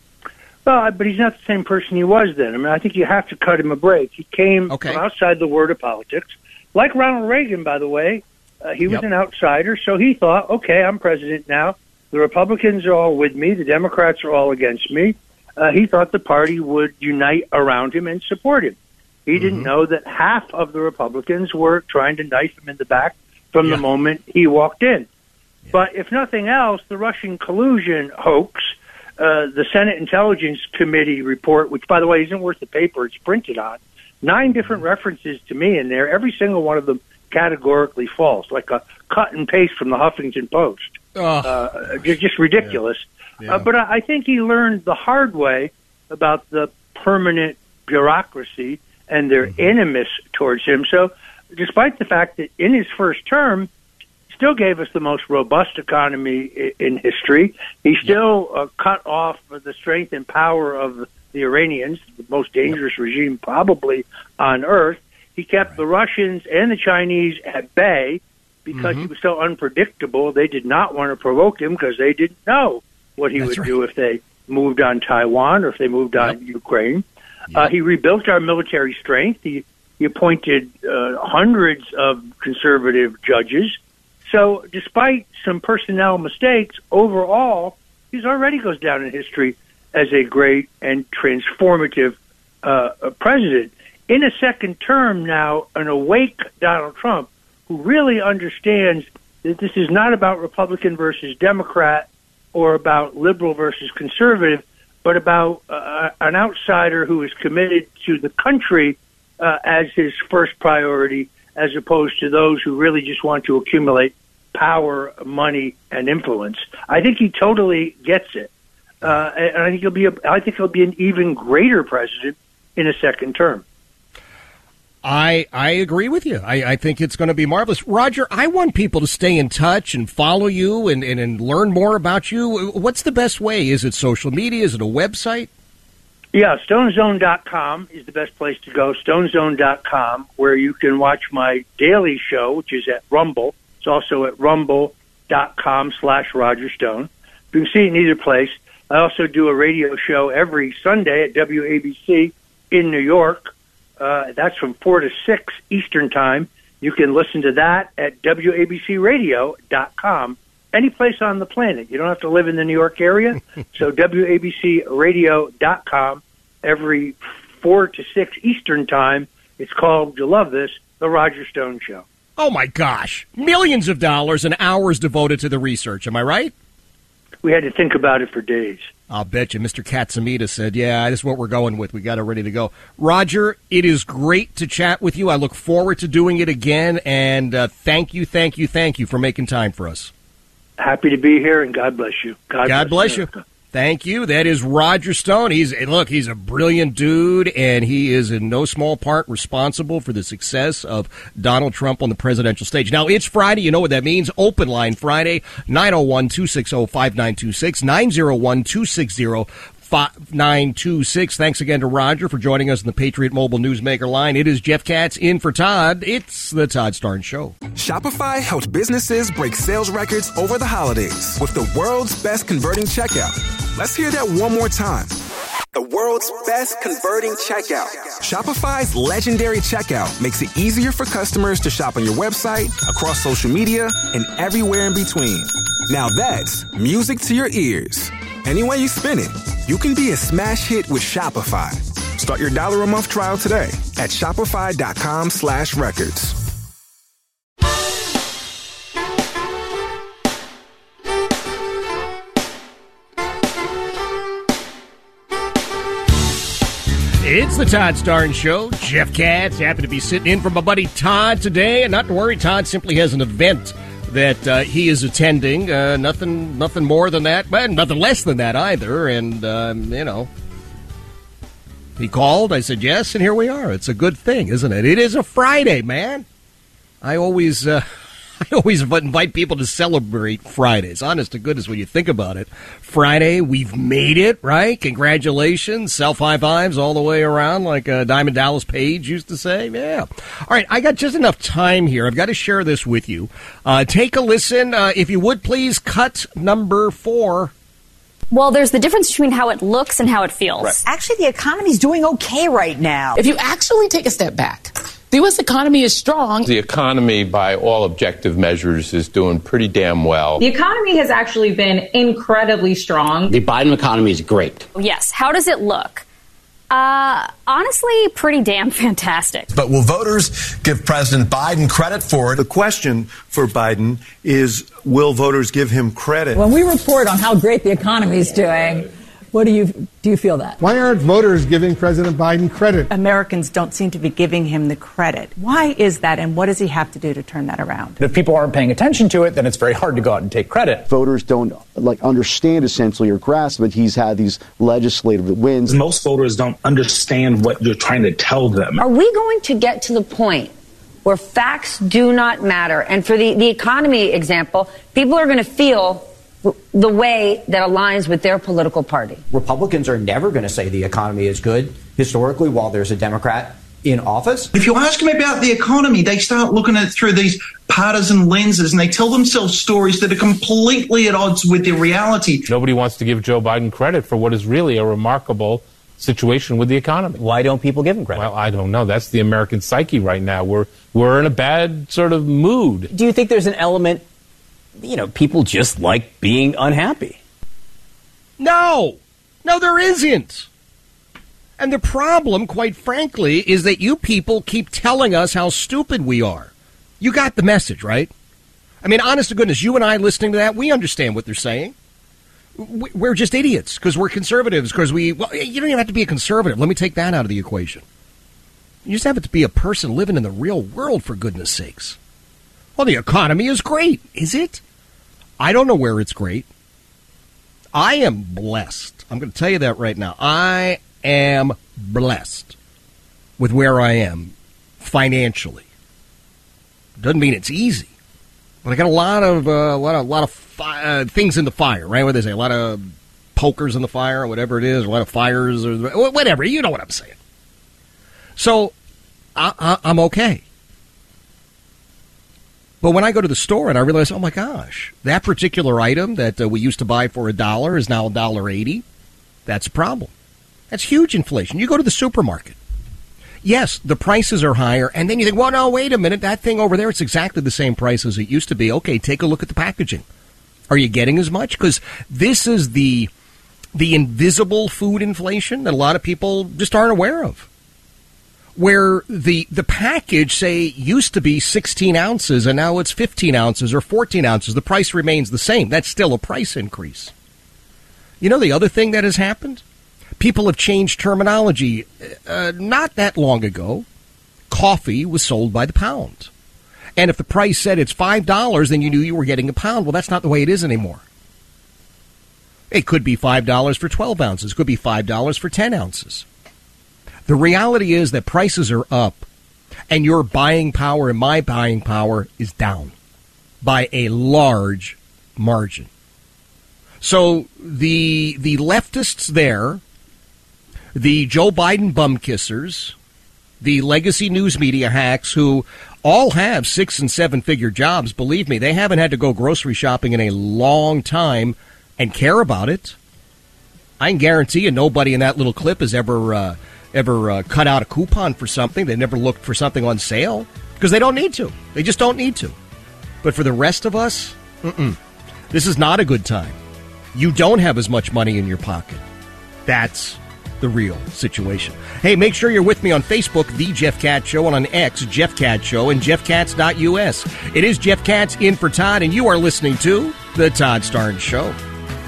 Well, but he's not the same person he was then. I mean, I think you have to cut him a break. He came okay. from outside the world of politics, like Ronald Reagan, by the way. Uh, he was yep. an outsider, so he thought, okay, I'm president now. The Republicans are all with me. The Democrats are all against me. Uh, he thought the party would unite around him and support him. He mm-hmm. didn't know that half of the Republicans were trying to knife him in the back from yeah. the moment he walked in. Yeah. But if nothing else, the Russian collusion hoax, uh, the Senate Intelligence Committee report, which, by the way, isn't worth the paper it's printed on, nine different mm-hmm. references to me in there, every single one of them categorically false, like a cut and paste from the Huffington Post. Oh. Uh, just, just ridiculous. Yeah. Yeah. Uh, but I, I think he learned the hard way about the permanent bureaucracy and their mm-hmm. animus towards him. So despite the fact that in his first term, he still gave us the most robust economy in, in history, he still yeah. uh, cut off the strength and power of the Iranians, the most dangerous yep. regime probably on earth. He kept right. the Russians and the Chinese at bay because mm-hmm. he was so unpredictable. They did not want to provoke him because they didn't know what he That's would right. do if they moved on Taiwan or if they moved on yep. Ukraine. Yep. Uh, he rebuilt our military strength. He, he appointed uh, hundreds of conservative judges. So despite some personnel mistakes, overall, he already goes down in history as a great and transformative uh, president. In a second term now, an awake Donald Trump, who really understands that this is not about Republican versus Democrat or about liberal versus conservative, but about uh, an outsider who is committed to the country uh, as his first priority, as opposed to those who really just want to accumulate power, money, and influence. I think he totally gets it, uh, and I think he'll be. A, I think he'll be an even greater president in a second term. I I agree with you. I, I think it's going to be marvelous. Roger, I want people to stay in touch and follow you and, and, and learn more about you. What's the best way? Is it social media? Is it a website? Yeah, stone zone dot com is the best place to go, stone zone dot com, where you can watch my daily show, which is at Rumble. It's also at rumble.com slash Roger Stone. You can see it in either place. I also do a radio show every Sunday at W A B C in New York. Uh, that's from four to six Eastern Time. You can listen to that at W A B C radio dot com, any place on the planet. You don't have to live in the New York area. So W A B C radio dot com, every four to six Eastern Time. It's called, you'll love this, The Roger Stone Show. Oh, my gosh. Millions of dollars and hours devoted to the research. Am I right? We had to think about it for days. I'll bet you. Mister Katsamita said, yeah, this is what we're going with. We got it ready to go. Roger, it is great to chat with you. I look forward to doing it again. And uh, thank you, thank you, thank you for making time for us. Happy to be here, and God bless you. God, God bless, bless you. Thank you. That is Roger Stone. He's look, he's a brilliant dude, and he is in no small part responsible for the success of Donald Trump on the presidential stage. Now, it's Friday. You know what that means. Open Line Friday, nine oh one, two six oh, five nine two six, nine oh one, two six oh, five nine two six. Thanks again to Roger for joining us in the Patriot Mobile Newsmaker line. It is Jeff Katz in for Todd. It's the Todd Starnes Show. Shopify helps businesses break sales records over the holidays with the world's best converting checkout. Let's hear that one more time. The world's best converting checkout. Shopify's legendary checkout makes it easier for customers to shop on your website, across social media, and everywhere in between. Now that's music to your ears. Any way you spin it, you can be a smash hit with Shopify. Start your dollar a month trial today at shopify.com slash records. It's the Todd Starnes Show. Jeff Katz happy to be sitting in for my buddy Todd today. And not to worry, Todd simply has an event that uh, he is attending. Uh, nothing nothing more than that, but nothing less than that either. And, um, you know, he called. I said yes, and here we are. It's a good thing, isn't it? It is a Friday, man. I always... Uh, I always invite people to celebrate Fridays. Honest to goodness, when you think about it. Friday, we've made it, right? Congratulations. Self-high fives all the way around, like uh, Diamond Dallas Page used to say. Yeah. All right, I got just enough time here. I've got to share this with you. Uh, take a listen. Uh, if you would, please, cut number four. Well, there's the difference between how it looks and how it feels. Right. Actually, the economy's doing okay right now. If you actually take a step back, the U S economy is strong. The economy, by all objective measures, is doing pretty damn well. The economy has actually been incredibly strong. The Biden economy is great. Yes. How does it look? Uh, honestly, pretty damn fantastic. But will voters give President Biden credit for it? The question for Biden is, will voters give him credit? When we report on how great the economy is doing, what do you do you feel that? Why aren't voters giving President Biden credit? Americans don't seem to be giving him the credit. Why is that, and what does he have to do to turn that around? If people aren't paying attention to it, then it's very hard to go out and take credit. Voters don't like understand essentially or grasp that he's had these legislative wins. Most voters don't understand what you're trying to tell them. Are we going to get to the point where facts do not matter? And for the, the economy example, people are going to feel the way that aligns with their political party. Republicans are never going to say the economy is good, historically, while there's a Democrat in office. If you ask them about the economy, they start looking at it through these partisan lenses, and they tell themselves stories that are completely at odds with their reality. Nobody wants to give Joe Biden credit for what is really a remarkable situation with the economy. Why don't people give him credit? Well, I don't know. That's the American psyche right now. We're we're in a bad sort of mood. Do you think there's an element, you know, people just like being unhappy? No. No, there isn't. And the problem, quite frankly, is that you people keep telling us how stupid we are. You got the message, right? I mean, honest to goodness, you and I listening to that, we understand what they're saying. We're just idiots because we're conservatives, because we, well, you don't even have to be a conservative. Let me take that out of the equation. You just have to be a person living in the real world, for goodness sakes. Well, the economy is great. Is it? I don't know where it's great. I am blessed. I'm going to tell you that right now. I am blessed with where I am financially. Doesn't mean it's easy. But I got a lot of, uh, a lot of, lot of fi- uh, things in the fire, right? What do they say? A lot of pokers in the fire, or whatever it is, or a lot of fires, or whatever. You know what I'm saying. So I, I, I'm okay. But when I go to the store and I realize, oh my gosh, that particular item that uh, we used to buy for a dollar is now a dollar eighty. That's a problem. That's huge inflation. You go to the supermarket. Yes, the prices are higher, and then you think, well, no, wait a minute, that thing over there, it's exactly the same price as it used to be. Okay, take a look at the packaging. Are you getting as much? Because this is the the invisible food inflation that a lot of people just aren't aware of. Where the the package, say, used to be sixteen ounces, and now it's fifteen ounces or fourteen ounces. The price remains the same. That's still a price increase. You know the other thing that has happened? People have changed terminology. Uh, not that long ago, coffee was sold by the pound. And if the price said it's five dollars, then you knew you were getting a pound. Well, that's not the way it is anymore. It could be five dollars for twelve ounces. It could be five dollars for ten ounces. The reality is that prices are up, and your buying power and my buying power is down by a large margin. So the the leftists there, the Joe Biden bum kissers, the legacy news media hacks who all have six and seven figure jobs, believe me, they haven't had to go grocery shopping in a long time and care about it. I can guarantee you nobody in that little clip has ever uh, ever uh, cut out a coupon for something. They never looked for something on sale because they don't need to. They just don't need to. But for the rest of us, mm-mm, this is not a good time. You don't have as much money in your pocket. That's the real situation. Hey, make sure you're with me on Facebook, The Jeff Katz Show, and on X, Jeff Katz Show, and jeff katz dot u s. It is Jeff Katz in for Todd, and you are listening to The Todd Starnes Show.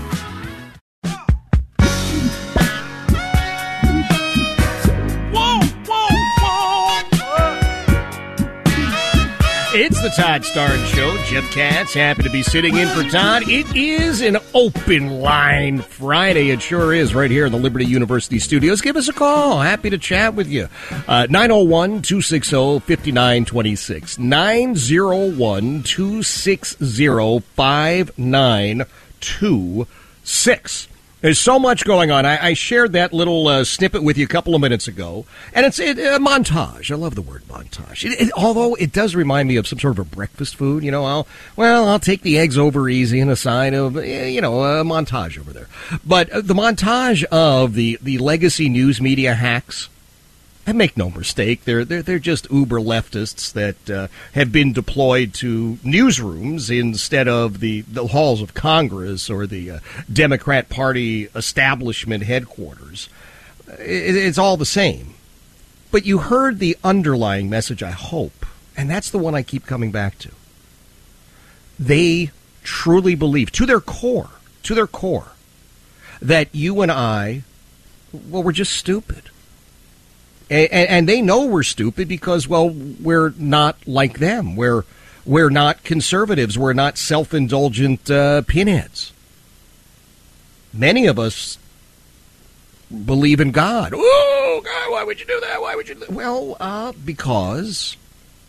It's the Todd Starnes Show. Jeff Katz, happy to be sitting in for Todd. It is an open line Friday. It sure is, right here in the Liberty University studios. Give us a call. Happy to chat with you. Uh, nine oh one, two six oh, five nine two six. nine oh one, two six oh, five nine two six. There's so much going on. I, I shared that little uh, snippet with you a couple of minutes ago, and it's it, a montage. I love the word montage. It, it, although it does remind me of some sort of a breakfast food. You know, I'll well, I'll take the eggs over easy and a side of you know a montage over there. But uh, the montage of the the legacy news media hacks. And make no mistake, they're they're they're just uber leftists that uh, have been deployed to newsrooms instead of the, the halls of Congress or the uh, Democrat Party establishment headquarters. It, it's all the same. But you heard the underlying message, I hope, and that's the one I keep coming back to. They truly believe, to their core, to their core, that you and I, well, we're just stupid. And, and they know we're stupid because, well, we're not like them. We're we're not conservatives. We're not self-indulgent uh, pinheads. Many of us believe in God. Oh, God, why would you do that? Why would you do that? Well, uh, because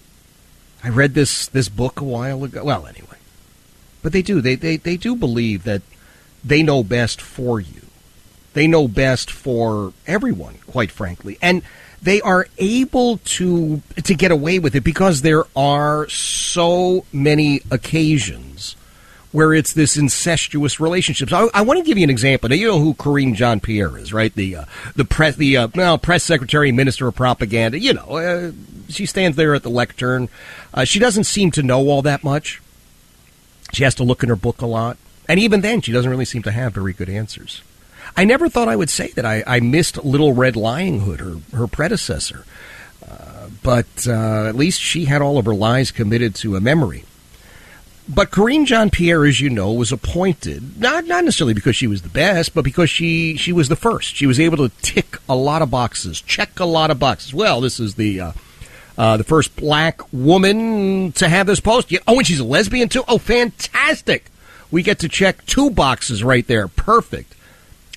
I read this, this book a while ago. Well, anyway. But they do. They, they, they do believe that they know best for you. They know best for everyone, quite frankly. And they are able to to get away with it because there are so many occasions where it's this incestuous relationship. So I, I want to give you an example. Now, you know who Karine Jean-Pierre is, right? The uh, the press the uh, well, press secretary, minister of propaganda. You know, uh, she stands there at the lectern. Uh, she doesn't seem to know all that much. She has to look in her book a lot, and even then, she doesn't really seem to have very good answers. I never thought I would say that I, I missed Little Red Lying Hood, her, her predecessor. Uh, but uh, at least she had all of her lies committed to a memory. But Karine Jean-Pierre, as you know, was appointed, not not necessarily because she was the best, but because she, she was the first. She was able to tick a lot of boxes, check a lot of boxes. Well, this is the uh, uh, the first black woman to have this post. Oh, and she's a lesbian, too? Oh, fantastic. We get to check two boxes right there. Perfect.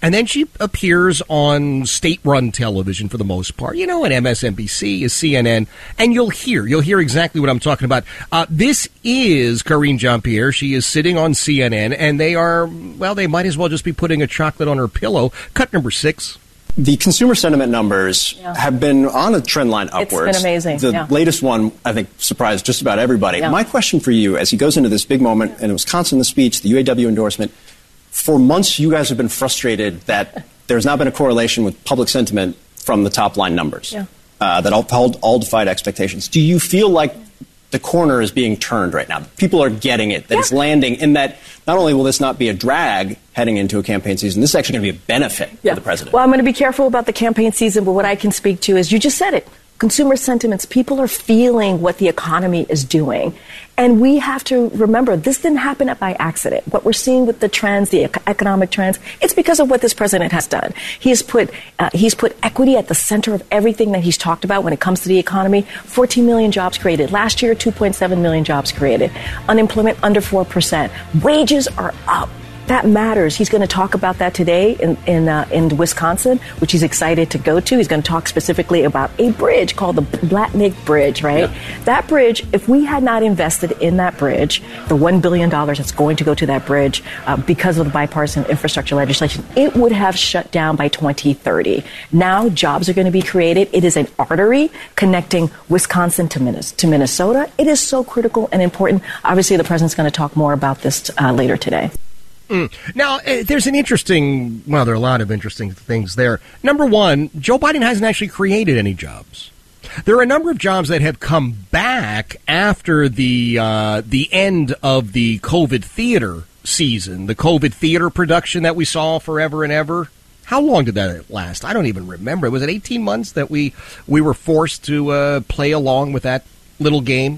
And then she appears on state-run television for the most part, you know, and M S N B C, is C N N, and you'll hear, you'll hear exactly what I'm talking about. Uh, this is Karine Jean-Pierre. She is sitting on C N N, and they are, well, they might as well just be putting a chocolate on her pillow. Cut number six. The consumer sentiment numbers yeah. have been on a trend line upwards. It's been amazing. The yeah. latest one, I think, surprised just about everybody. Yeah. My question for you, as he goes into this big moment in Wisconsin, the speech, the U A W endorsement, for months you guys have been frustrated that there's not been a correlation with public sentiment from the top line numbers yeah. uh, that all, all, all defied expectations. Do you feel like the corner is being turned right now? People are getting it, that yeah. it's landing, in that not only will this not be a drag heading into a campaign season, this is actually going to be a benefit yeah. for the president. Well, I'm going to be careful about the campaign season, but what I can speak to is, you just said it, consumer sentiments. People are feeling what the economy is doing. And we have to remember, this didn't happen by accident. What we're seeing with the trends, the economic trends, it's because of what this president has done. He has put, uh, he's put equity at the center of everything that he's talked about when it comes to the economy. fourteen million jobs created. Last year, two point seven million jobs created. Unemployment under four percent. Wages are up. That matters. He's going to talk about that today in in, uh, in Wisconsin, which he's excited to go to. He's going to talk specifically about a bridge called the Blatnick Bridge, right? Yeah. That bridge, if we had not invested in that bridge, the one billion dollars that's going to go to that bridge uh, because of the bipartisan infrastructure legislation, it would have shut down by twenty thirty. Now jobs are going to be created. It is an artery connecting Wisconsin to, Minnes- to Minnesota. It is so critical and important. Obviously, the president's going to talk more about this uh, later today. Mm. Now, uh, there's an interesting, well, there are a lot of interesting things there. Number one, Joe Biden hasn't actually created any jobs. There are a number of jobs that have come back after the uh, the end of the COVID theater season, the COVID theater production that we saw forever and ever. How long did that last? I don't even remember. Was it eighteen months that we, we were forced to uh, play along with that little game?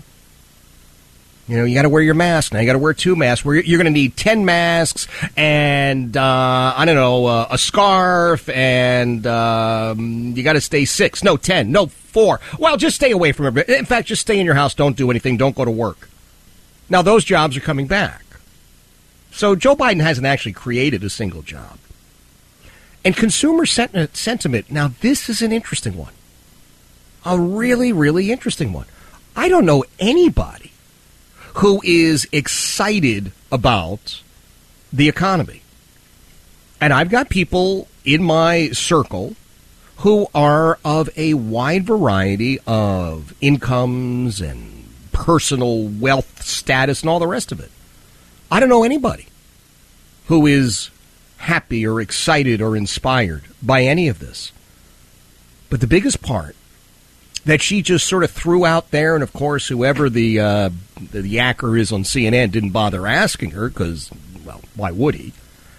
You know, you got to wear your mask. Now you got to wear two masks. You're going to need ten masks and, uh, I don't know, uh, a scarf, and um, you got to stay six. No, ten. No, four. Well, just stay away from it. In fact, just stay in your house. Don't do anything. Don't go to work. Now, those jobs are coming back. So Joe Biden hasn't actually created a single job. And consumer sent- sentiment, now this is an interesting one. A really, really interesting one. I don't know anybody who is excited about the economy. And I've got people in my circle who are of a wide variety of incomes and personal wealth status and all the rest of it. I don't know anybody who is happy or excited or inspired by any of this. But the biggest part that she just sort of threw out there, and of course, whoever the uh, the yacker is on C N N didn't bother asking her because, well, why would he?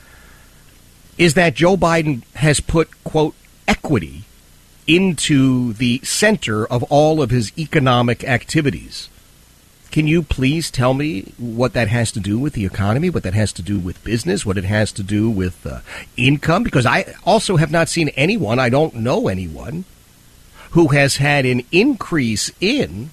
Is that Joe Biden has put, quote, equity into the center of all of his economic activities. Can you please tell me what that has to do with the economy, what that has to do with business, what it has to do with uh, income? Because I also have not seen anyone, I don't know anyone, who has had an increase in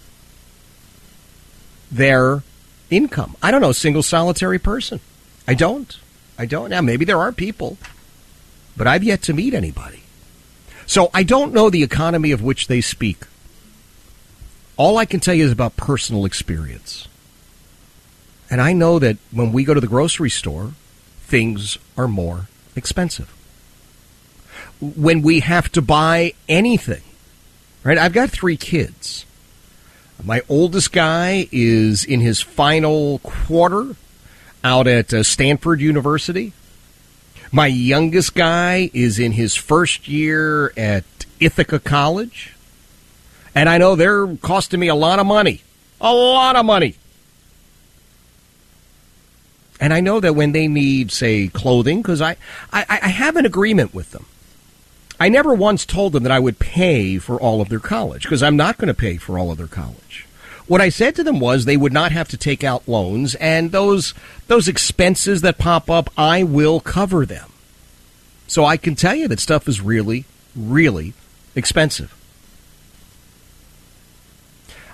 their income. I don't know a single solitary person. I don't. I don't. Now, maybe there are people, but I've yet to meet anybody. So I don't know the economy of which they speak. All I can tell you is about personal experience. And I know that when we go to the grocery store, things are more expensive. When we have to buy anything, right? I've got three kids. My oldest guy is in his final quarter out at uh, Stanford University. My youngest guy is in his first year at Ithaca College. And I know they're costing me a lot of money. A lot of money. And I know that when they need, say, clothing, because I, I, I have an agreement with them. I never once told them that I would pay for all of their college, because I'm not going to pay for all of their college. What I said to them was they would not have to take out loans, and those those expenses that pop up, I will cover them. So I can tell you that stuff is really, really expensive.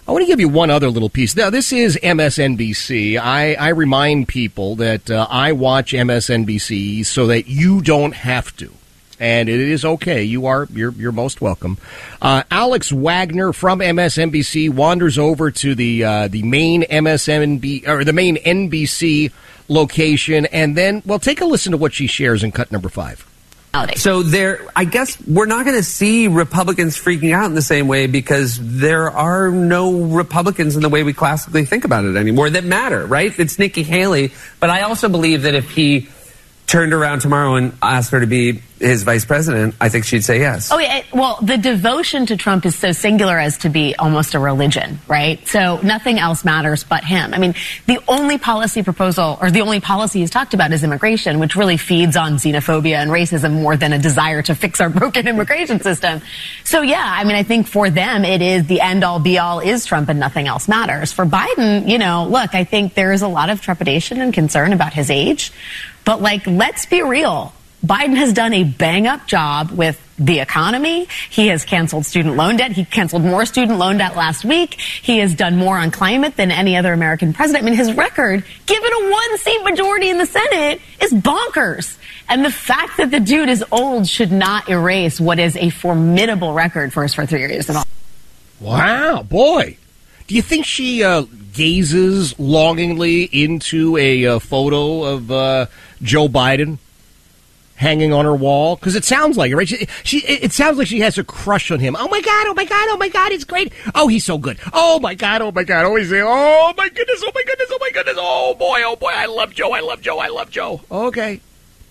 I want to give you one other little piece. Now, this is M S N B C. I, I remind people that uh, I watch M S N B C so that you don't have to. And it is okay. You are you're you're most welcome. Uh, Alex Wagner from M S N B C wanders over to the uh, the main M S N B or the main N B C location, and then well, take a listen to what she shares in cut number five. So there, I guess we're not going to see Republicans freaking out in the same way because there are no Republicans in the way we classically think about it anymore that matter, right? It's Nikki Haley, but I also believe that if he turned around tomorrow and asked her to be his vice president, I think she'd say yes. Oh, yeah. Well, the devotion to Trump is so singular as to be almost a religion, right? So nothing else matters but him. I mean, the only policy proposal or the only policy he's talked about is immigration, which really feeds on xenophobia and racism more than a desire to fix our broken immigration system. So, yeah, I mean, I think for them it is the end all be all is Trump and nothing else matters. For Biden, you know, look, I think there is a lot of trepidation and concern about his age. But, like, let's be real. Biden has done a bang-up job with the economy. He has canceled student loan debt. He canceled more student loan debt last week. He has done more on climate than any other American president. I mean, his record, given a one-seat majority in the Senate, is bonkers. And the fact that the dude is old should not erase what is a formidable record for his first three years at all. Wow, boy. Do you think she uh, gazes longingly into a uh, photo of uh, Joe Biden hanging on her wall? Because it sounds like it, right? She, she, it sounds like she has a crush on him. Oh, my God, oh, my God, oh, my God, it's great. Oh, he's so good. Oh, my God, oh, my God. Oh, he's there. Oh, my goodness, oh, my goodness, oh, my goodness. Oh, boy, oh, boy, I love Joe, I love Joe, I love Joe. Okay.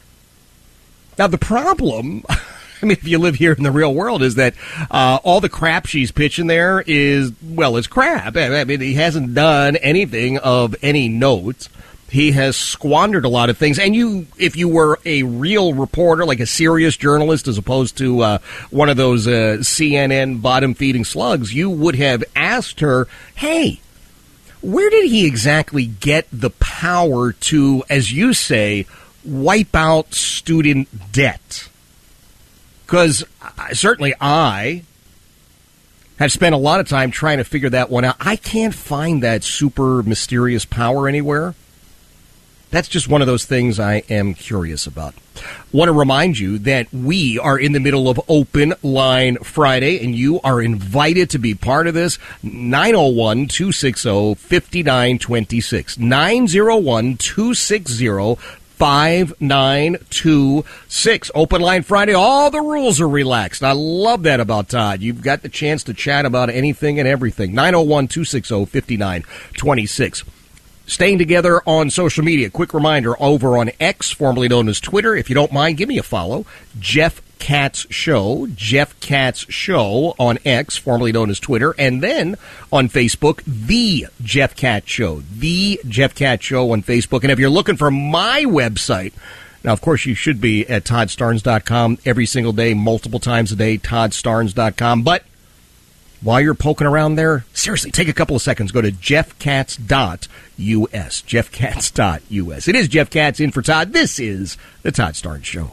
Now, the problem... I mean, if you live here in the real world, is that uh, all the crap she's pitching there is, well, it's crap. I mean, he hasn't done anything of any note. He has squandered a lot of things. And you, if you were a real reporter, like a serious journalist, as opposed to uh, one of those uh, C N N bottom-feeding slugs, you would have asked her, hey, where did he exactly get the power to, as you say, wipe out student debt? Because certainly I have spent a lot of time trying to figure that one out. I can't find that super mysterious power anywhere. That's just one of those things I am curious about. Want to remind you that we are in the middle of Open Line Friday, and you are invited to be part of this. nine oh one, two six oh, five nine two six. nine oh one, two six oh, five nine two six. Open Line Friday. All the rules are relaxed. I love that about Todd. You've got the chance to chat about anything and everything. nine oh one, two six oh, five nine two six. Staying together on social media. Quick reminder, over on X, formerly known as Twitter, if you don't mind, give me a follow. Jeff Katz Show, Jeff Katz Show on X, formerly known as Twitter, and then on Facebook, The Jeff Katz Show, The Jeff Katz Show on Facebook. And if you're looking for my website, now, of course, you should be at Todd Starnes dot com every single day, multiple times a day, Todd Starnes dot com. But while you're poking around there, seriously, take a couple of seconds. Go to Jeff Katz dot U S, Jeff Katz dot U S. It is Jeff Katz in for Todd. This is the Todd Starnes Show.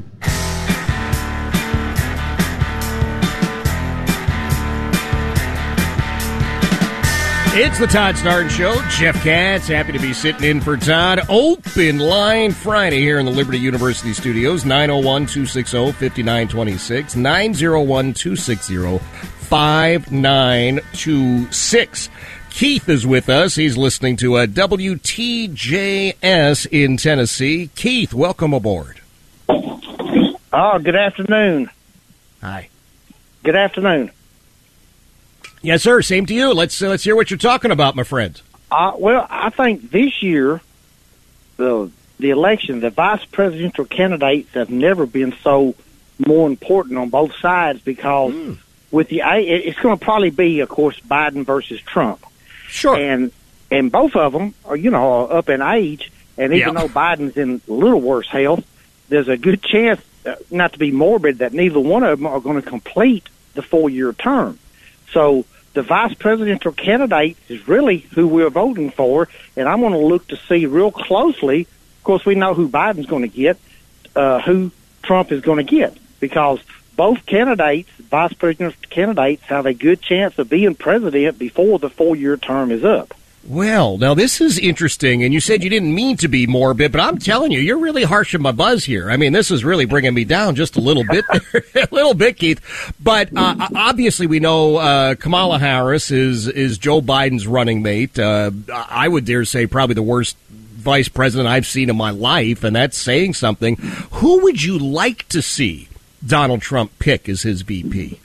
It's the Todd Starnes Show. Jeff Katz, happy to be sitting in for Todd. Open Line Friday here in the Liberty University studios. nine oh one, two six oh, five nine two six. nine oh one, two six oh, five nine two six. Keith is with us. He's listening to a W T J S in Tennessee. Keith, welcome aboard. Oh, good afternoon. Hi. Good afternoon. Yes, sir. Same to you. Let's uh, let's hear what you're talking about, my friend. Uh, well, I think this year, the the election, the vice presidential candidates have never been so more important on both sides because mm. with the it's going to probably be, of course, Biden versus Trump. Sure. And and both of them are, you know, are up in age, and even yeah. though Biden's in a little worse health, there's a good chance, uh, not to be morbid, that neither one of them are going to complete the four-year term. So the vice presidential candidate is really who we're voting for, and I'm going to look to see real closely. Of course, we know who Biden's going to get, uh, who Trump is going to get, because both candidates, vice president candidates, have a good chance of being president before the four-year term is up. Well, now this is interesting, and you said you didn't mean to be morbid, but I'm telling you, you're really harsh on my buzz here. I mean, this is really bringing me down just a little bit, a little bit, Keith. But uh, obviously, we know uh, Kamala Harris is is Joe Biden's running mate. Uh, I would dare say probably the worst vice president I've seen in my life, and that's saying something. Who would you like to see Donald Trump pick as his V P?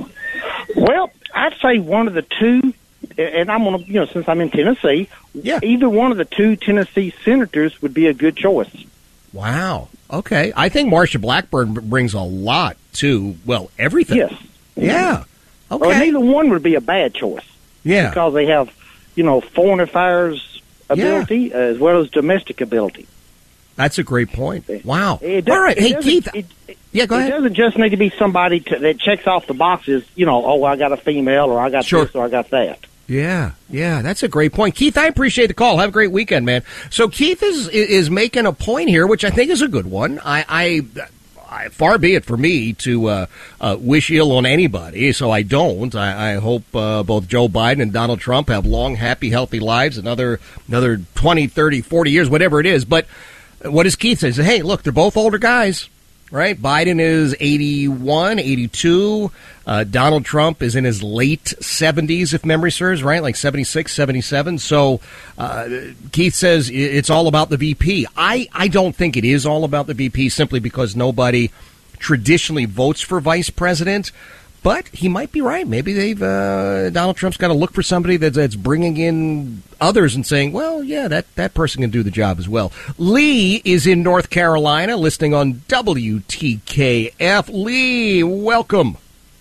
Well, I'd say one of the two. And I'm going to, you know, since I'm in Tennessee, yeah. either one of the two Tennessee senators would be a good choice. Wow. Okay. I think Marsha Blackburn brings a lot to, well, everything. Yes. Yeah. Okay. Well, neither one would be a bad choice. Yeah. Because they have, you know, foreign affairs ability yeah. as well as domestic ability. That's a great point. Wow. It All right. Hey, Keith. It, it, yeah, go it ahead. It doesn't just need to be somebody to, that checks off the boxes, you know, oh, I got a female or I got sure. this or I got that. Yeah, yeah, that's a great point. Keith, I appreciate the call. Have a great weekend, man. So Keith is is making a point here, which I think is a good one. I, I, I far be it for me to uh, uh, wish ill on anybody, so I don't. I, I hope uh, both Joe Biden and Donald Trump have long, happy, healthy lives, another another twenty, thirty, forty years, whatever it is. But what does Keith say? He says, hey, look, they're both older guys. Right? Biden is eighty-one, eighty-two. Uh, Donald Trump is in his late seventies, if memory serves, right? Like seventy-six, seventy-seven. So uh, Keith says it's all about the V P. I, I don't think it is all about the V P simply because nobody traditionally votes for vice president. But he might be right. Maybe they've uh, Donald Trump's got to look for somebody that's, that's bringing in others and saying, well, yeah, that, that person can do the job as well. Lee is in North Carolina, listening on W T K F. Lee, welcome.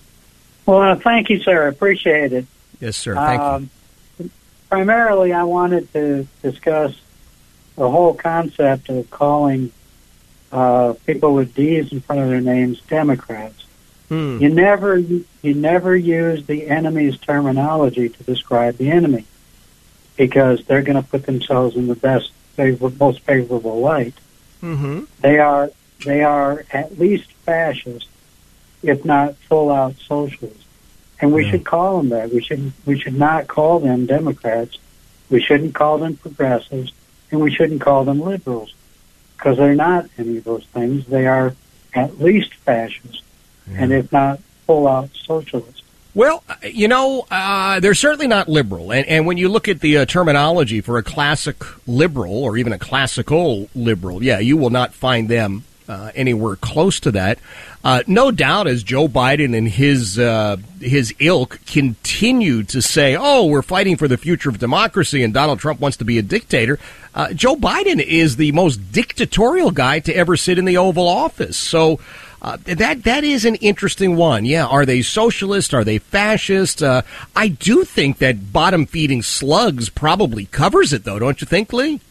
Well, uh, thank you, sir. I appreciate it. Yes, sir. Thank um, you. Primarily, I wanted to discuss the whole concept of calling uh, people with D's in front of their names Democrats. Hmm. You never, you never use the enemy's terminology to describe the enemy, because they're going to put themselves in the best, favor, most favorable light. Mm-hmm. They are, they are at least fascist, if not full-out socialist, and we yeah. should call them that. We should, we should not call them Democrats. We shouldn't call them progressives, and we shouldn't call them liberals, because they're not any of those things. They are at least fascist. And if not, full-out socialist. Well, you know, uh, they're certainly not liberal. And, and when you look at the uh, terminology for a classic liberal or even a classical liberal, yeah, you will not find them uh, anywhere close to that. Uh, no doubt, as Joe Biden and his uh, his ilk continue to say, oh, we're fighting for the future of democracy and Donald Trump wants to be a dictator, uh, Joe Biden is the most dictatorial guy to ever sit in the Oval Office. So Uh, that that is an interesting one. Yeah, are they socialist? Are they fascist? Uh, I do think that bottom-feeding slugs probably covers it, though, don't you think, Lee?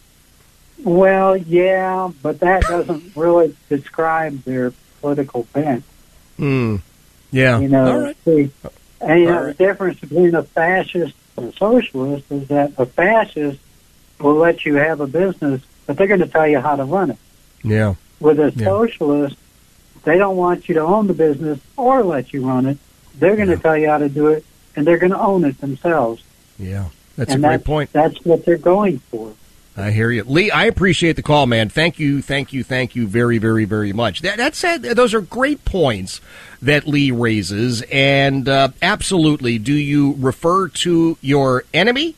Well, yeah, but that doesn't really describe their political bent. Hmm. Yeah. You know, All right. see, and, you know, right. the difference between a fascist and a socialist is that a fascist will let you have a business, but they're going to tell you how to run it. Yeah. With a yeah. socialist, they don't want you to own the business or let you run it. They're going to yeah. tell you how to do it, and they're going to own it themselves. Yeah, that's and a great that's, point. That's what they're going for. I hear you. Lee, I appreciate the call, man. Thank you, thank you, thank you very, very, very much. That, that said, those are great points that Lee raises, and uh, absolutely, do you refer to your enemy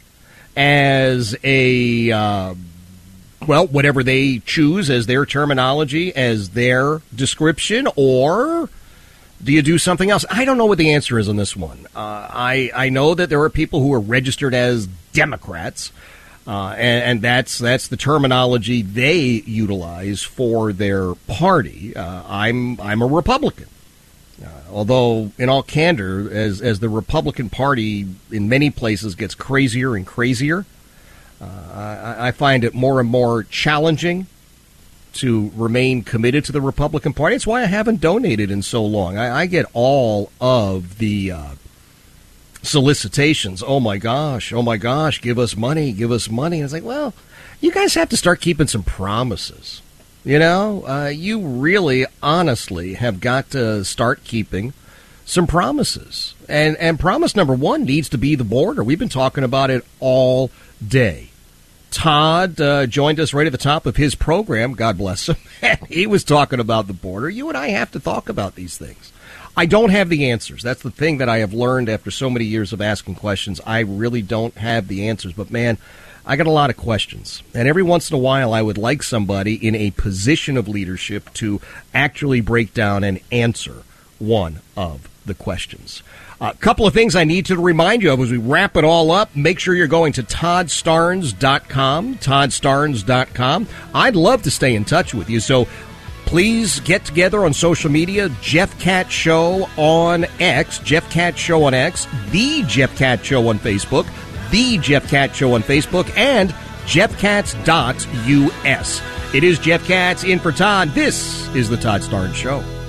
as a... Uh, well, whatever they choose as their terminology, as their description, or do you do something else? I don't know what the answer is on this one. Uh, I I know that there are people who are registered as Democrats, uh, and, and that's that's the terminology they utilize for their party. Uh, I'm I'm a Republican. Uh, although, in all candor, as as the Republican Party in many places gets crazier and crazier, Uh, I, I find it more and more challenging to remain committed to the Republican Party. It's why I haven't donated in so long. I, I get all of the uh, solicitations. Oh, my gosh. Oh, my gosh. Give us money. Give us money. And it's like, well, you guys have to start keeping some promises. You know, uh, you really, honestly have got to start keeping some promises. And, and promise number one needs to be the border. We've been talking about it all day. Todd uh, joined us right at the top of his program. God bless him. He was talking about the border. You and I have to talk about these things. I don't have the answers. That's the thing that I have learned after so many years of asking questions. I really don't have the answers. But, man, I got a lot of questions. And every once in a while, I would like somebody in a position of leadership to actually break down and answer one of the questions. A couple of things I need to remind you of as we wrap it all up. Make sure you're going to Todd Starnes dot com, Todd Starnes dot com. I'd love to stay in touch with you, so please get together on social media. Jeff Katz Show on X, Jeff Katz Show on X, The Jeff Katz Show on Facebook, The Jeff Katz Show on Facebook, and jeff katz dot u s. It is Jeff Katz in for Todd. This is the Todd Starnes Show.